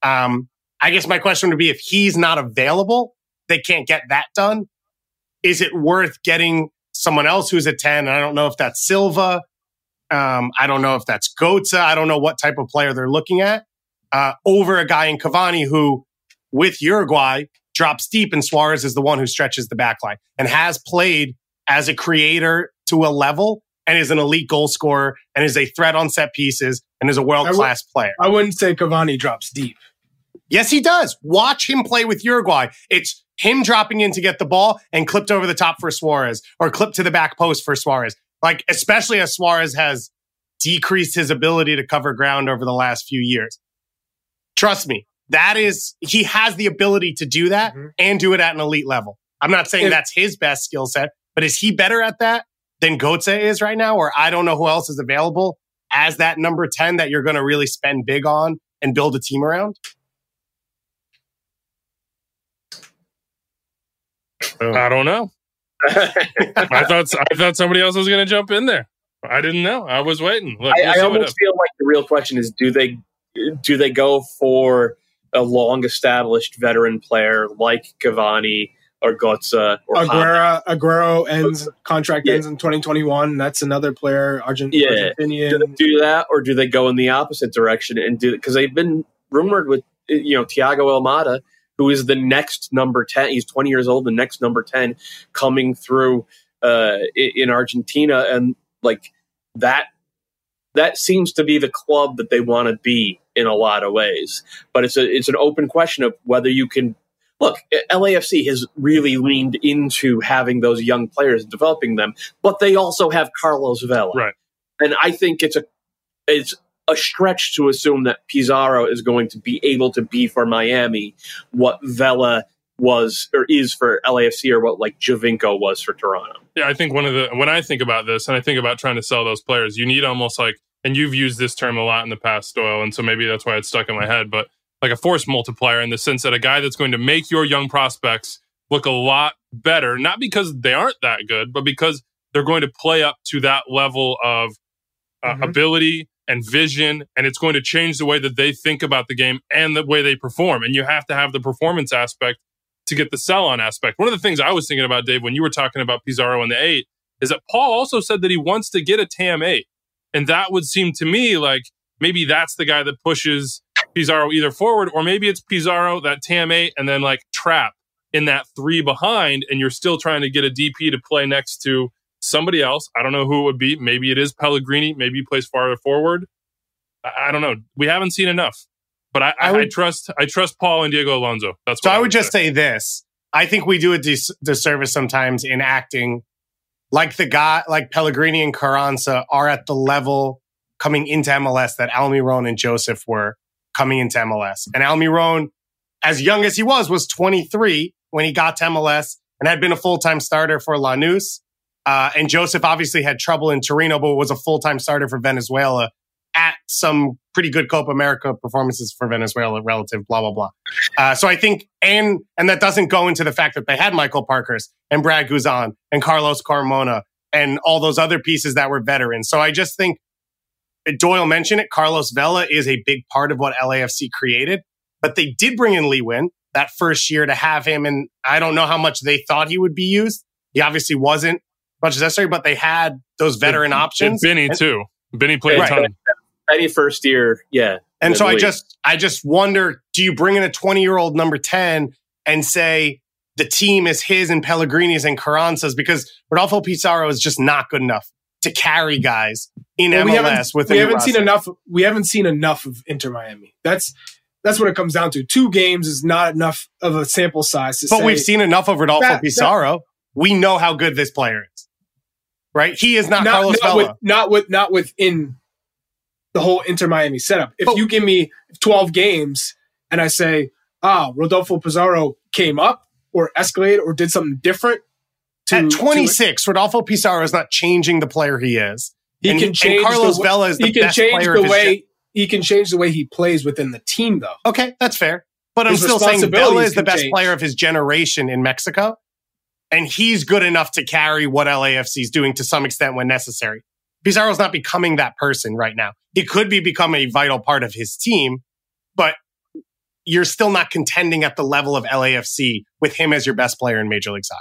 I guess my question would be, if he's not available, they can't get that done. Is it worth getting someone else who's a 10? I don't know if that's Silva. I don't know if that's Götze. I don't know what type of player they're looking at over a guy in Cavani who, with Uruguay, drops deep, and Suarez is the one who stretches the back line and has played as a creator to a level and is an elite goal scorer and is a threat on set pieces and is a world-class player. I wouldn't say Cavani drops deep. Yes, he does. Watch him play with Uruguay. It's him dropping in to get the ball and clipped over the top for Suarez, or clipped to the back post for Suarez. Especially as Suarez has decreased his ability to cover ground over the last few years. Trust me. He has the ability to do that and do it at an elite level. I'm not saying that's his best skill set, but is he better at that? than Götze is right now, or I don't know who else is available as that number 10 that you're going to really spend big on and build a team around? I don't know. I thought somebody else was going to jump in there. I didn't know. I was waiting. Look, I almost feel like the real question is: do they go for a long-established veteran player like Cavani or Götze or Aguero ends in 2021. That's another player, Argentinian. Do they do that, or do they go in the opposite direction and do it? Because they've been rumored with Thiago Almada, who is the next number 10. He's 20 years old, the next number 10 coming through in Argentina, and like that seems to be the club that they want to be in a lot of ways. But it's an open question of whether you can. Look, LAFC has really leaned into having those young players, developing them, but they also have Carlos Vela. Right. And I think it's a stretch to assume that Pizarro is going to be able to be for Miami what Vela was or is for LAFC, or what like Giovinco was for Toronto. Yeah, I think when I think about this and I think about trying to sell those players, you need almost like, and you've used this term a lot in the past, Doyle, and so maybe that's why it's stuck in my head, but like a force multiplier, in the sense that a guy that's going to make your young prospects look a lot better, not because they aren't that good, but because they're going to play up to that level of ability and vision, and it's going to change the way that they think about the game and the way they perform. And you have to have the performance aspect to get the sell-on aspect. One of the things I was thinking about, Dave, when you were talking about Pizarro in the 8, is that Paul also said that he wants to get a TAM 8. And that would seem to me like maybe that's the guy that pushes Pizarro either forward, or maybe it's Pizarro, that TAM 8, and then like Trapp in that 3 behind, and you're still trying to get a DP to play next to somebody else. I don't know who it would be. Maybe it is Pellegrini. Maybe he plays farther forward. I don't know. We haven't seen enough. But I trust Paul and Diego Alonso. That's what I would just say this. I think we do a disservice sometimes in acting like the guy, like Pellegrini and Carranza are at the level coming into MLS that Almiron and Joseph were coming into MLS. And Almiron, as young as he was 23 when he got to MLS and had been a full-time starter for Lanús. And Joseph obviously had trouble in Torino, but was a full-time starter for Venezuela at some pretty good Copa America performances for Venezuela relative, blah, blah, blah. So I think, and that doesn't go into the fact that they had Michael Parkhurst and Brad Guzan and Carlos Carmona and all those other pieces that were veterans. So I just think Doyle mentioned it. Carlos Vela is a big part of what LAFC created, but they did bring in Lee Nguyen that first year to have him. And I don't know how much they thought he would be used. He obviously wasn't much as necessary, but they had those veteran options. And Benny too. Benny played a ton. Benny first year, yeah. And so I just wonder, do you bring in a 20-year-old number 10 and say the team is his and Pellegrini's and Carranza's, because Rodolfo Pizarro is just not good enough to carry guys in MLS with we haven't seen enough. We haven't seen enough of Inter Miami. That's what it comes down to. 2 games is not enough of a sample size to say. But we've seen enough of Rodolfo Pizarro. We know how good this player is. Right? He is not Carlos Vela. Not within the whole Inter Miami setup. If you give me 12 games and I say, Rodolfo Pizarro came up or escalated or did something different. At 26, Rodolfo Pizarro is not changing the player he is. He can change. Carlos Vela is the best player. He can change the way he plays within the team, though. Okay, that's fair. But I'm still saying Vela is the best player of his generation in Mexico. And he's good enough to carry what LAFC is doing to some extent when necessary. Pizarro's not becoming that person right now. He could become a vital part of his team, but you're still not contending at the level of LAFC with him as your best player in Major League Soccer.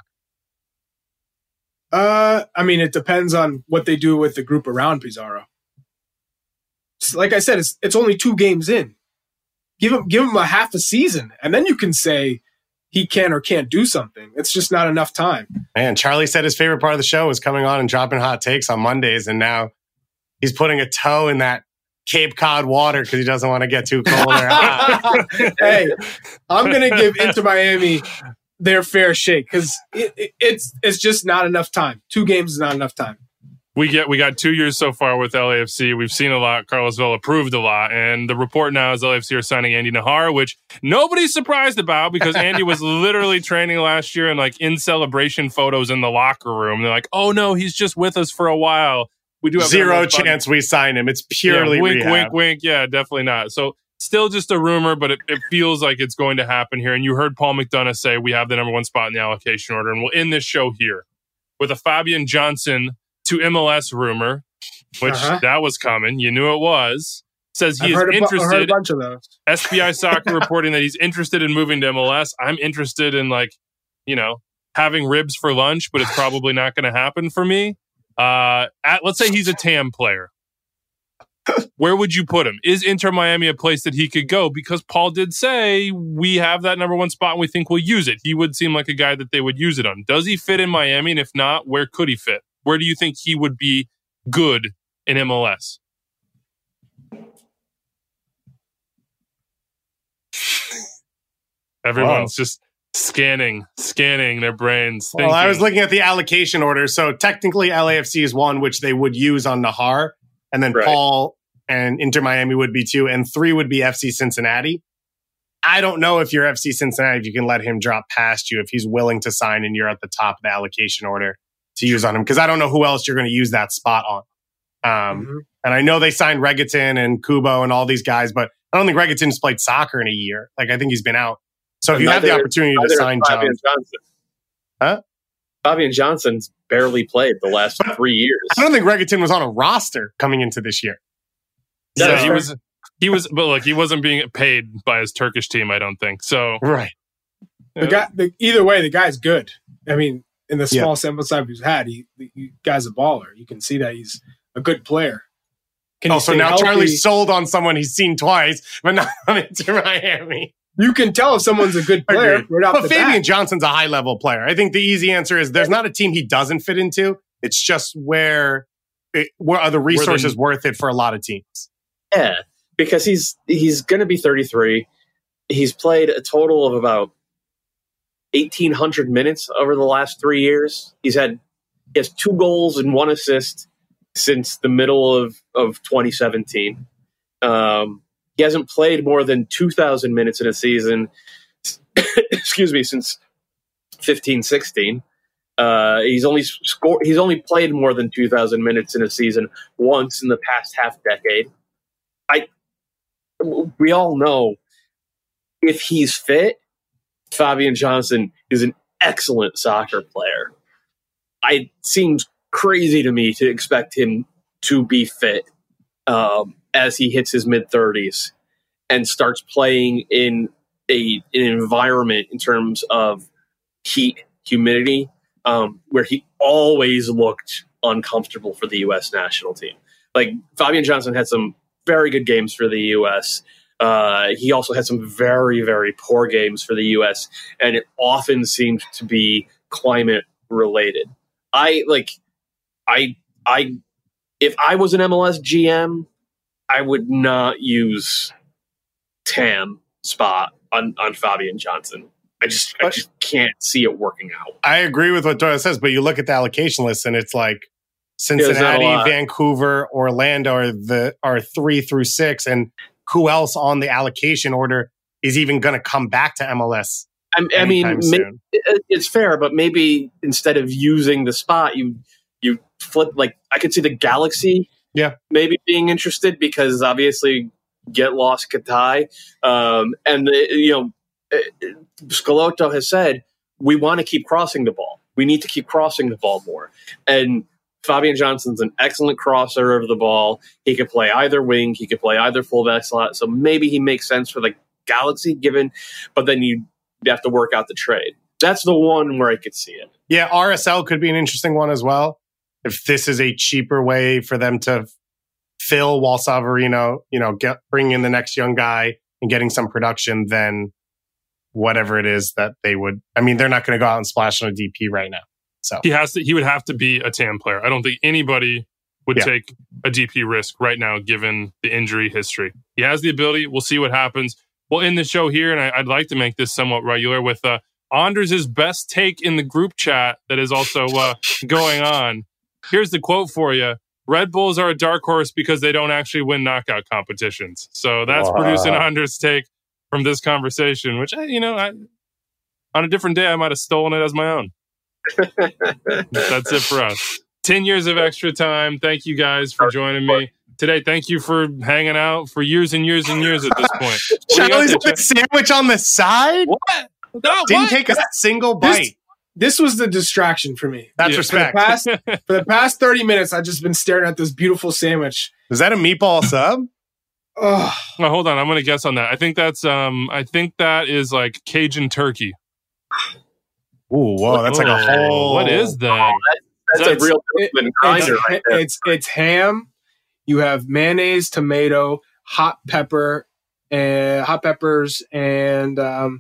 I mean, it depends on what they do with the group around Pizarro. Like I said, it's only 2 games in. Give him a half a season, and then you can say he can or can't do something. It's just not enough time. Man, Charlie said his favorite part of the show was coming on and dropping hot takes on Mondays, and now he's putting a toe in that Cape Cod water because he doesn't want to get too cold or hot. Hey, I'm going to give Inter Miami their fair shake because it's just not enough time. 2 games is not enough time. We got 2 years so far with LAFC. We've seen a lot. Carlos Vela proved a lot. And the report now is LAFC are signing Andy Nahar, which nobody's surprised about because Andy was literally training last year and like in celebration photos in the locker room. They're like, oh no, he's just with us for a while. We do have zero chance we sign him. It's purely wink, rehab. wink, wink. Yeah, definitely not. So still just a rumor, but it feels like it's going to happen here. And you heard Paul McDonough say we have the number one spot in the allocation order. And we'll end this show here with a Fabian Johnson to MLS rumor, which that was coming. You knew it was. Says he is interested. I heard a bunch of those. SBI Soccer reporting that he's interested in moving to MLS. I'm interested in having ribs for lunch, but it's probably not going to happen for me. Let's say he's a TAM player. Where would you put him? Is Inter Miami a place that he could go? Because Paul did say we have that number one spot and we think we'll use it. He would seem like a guy that they would use it on. Does he fit in Miami? And if not, where could he fit? Where do you think he would be good in MLS? Everyone's just scanning their brains. Well, I was looking at the allocation order. So technically LAFC is one, which they would use on Nahar. And then Paul and Inter Miami would be 2. And 3 would be FC Cincinnati. I don't know if you're FC Cincinnati, if you can let him drop past you, if he's willing to sign and you're at the top of the allocation order to use on him. Because I don't know who else you're going to use that spot on. And I know they signed Regatin and Kubo and all these guys, but I don't think Regatin's played soccer in a year. Like, I think he's been out. So if you have the opportunity to sign Johnson. Fabian Johnson's barely played the last 3 years. I don't think Regatin was on a roster coming into this year. Yeah, he was, but look, he wasn't being paid by his Turkish team, I don't think. So right. Either way, the guy's good. I mean, in the small sample size he's had, the guy's a baller. You can see that he's a good player. So now healthy? Charlie's sold on someone he's seen twice, but not on Inter Miami. You can tell if someone's a good player. But Fabian Johnson's a high-level player. I think the easy answer is there's not a team he doesn't fit into. It's just where are the resources worth it for a lot of teams? Yeah, because he's going to be 33. He's played a total of about 1,800 minutes over the last 3 years. He has 2 goals and 1 assist since the middle of 2017. He hasn't played more than 2,000 minutes in a season, since 15-16. He's only played more than 2,000 minutes in a season once in the past half decade. We all know if he's fit, Fabian Johnson is an excellent soccer player. It seems crazy to me to expect him to be fit as he hits his mid-30s and starts playing in an environment in terms of heat, humidity, where he always looked uncomfortable for the U.S. national team. Like, Fabian Johnson had some very good games for the U.S. He also had some very, very poor games for the U.S., and it often seemed to be climate-related. If I was an MLS GM, I would not use TAM spot on Fabian Johnson. I just can't see it working out. I agree with what Doyle says, but you look at the allocation list and it's like Cincinnati, Vancouver, Orlando are 3 through 6, and who else on the allocation order is even going to come back to MLS? I mean, it's fair, but maybe instead of using the spot, you flip. Like, I could see the Galaxy, maybe being interested because obviously get lost Katai, and Schelotto has said we want to keep crossing the ball. We need to keep crossing the ball more, and Fabian Johnson's an excellent crosser of the ball. He could play either wing. He could play either fullback slot. So maybe he makes sense for the Galaxy, but then you have to work out the trade. That's the one where I could see it. Yeah, RSL could be an interesting one as well. If this is a cheaper way for them to fill while Savarino, bring in the next young guy and getting some production, then whatever it is that they would. I mean, they're not going to go out and splash on a DP right now. So he would have to be a TAM player. I don't think anybody would take a DP risk right now, given the injury history. He has the ability. We'll see what happens. We'll end the show here, and I'd like to make this somewhat regular with Anders' best take in the group chat that is also going on. here's the quote for you. Red Bulls are a dark horse because they don't actually win knockout competitions. So that's producing Andres' take from this conversation, which, on a different day, I might have stolen it as my own. That's it for us. 10 years of extra time. Thank you guys for joining me today. Thank you for hanging out for years and years and years at this point. Charlie's with a sandwich on the side? What? No, Didn't take a single bite. This was the distraction for me. That's respect. For the past 30 minutes, I've just been staring at this beautiful sandwich. Is that a meatball sub? Oh, well, hold on. I'm going to guess on that. I think that is like Cajun turkey. Ooh, whoa. That's like a whole... What is that? That's a real grinder right there. It's ham. You have mayonnaise, tomato, hot peppers, and a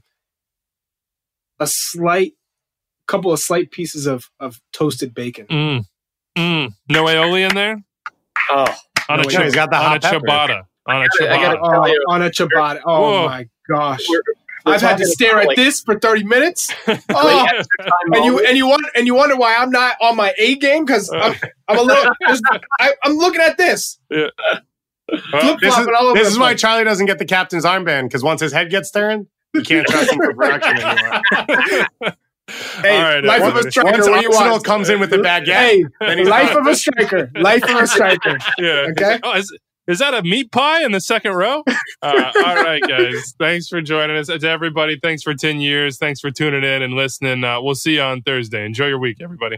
couple of slight pieces of toasted bacon. No aioli in there? Oh, on he's got the hot pepper. ciabatta. On a ciabatta. Oh my gosh. I've had to stare at this for 30 minutes. Oh, and you wonder why I'm not on my A game because I'm a little. I'm looking at this. Yeah. This is why Charlie doesn't get the captain's armband, because once his head gets turned, you can't trust him for production anymore. Hey, all right, life of a striker. Once Arsenal comes in with the baguette, hey, life of a striker. Life of a striker. Yeah. Okay. Oh, is that a meat pie in the second row? All right, guys. Thanks for joining us. To everybody, thanks for 10 years. Thanks for tuning in and listening. We'll see you on Thursday. Enjoy your week, everybody.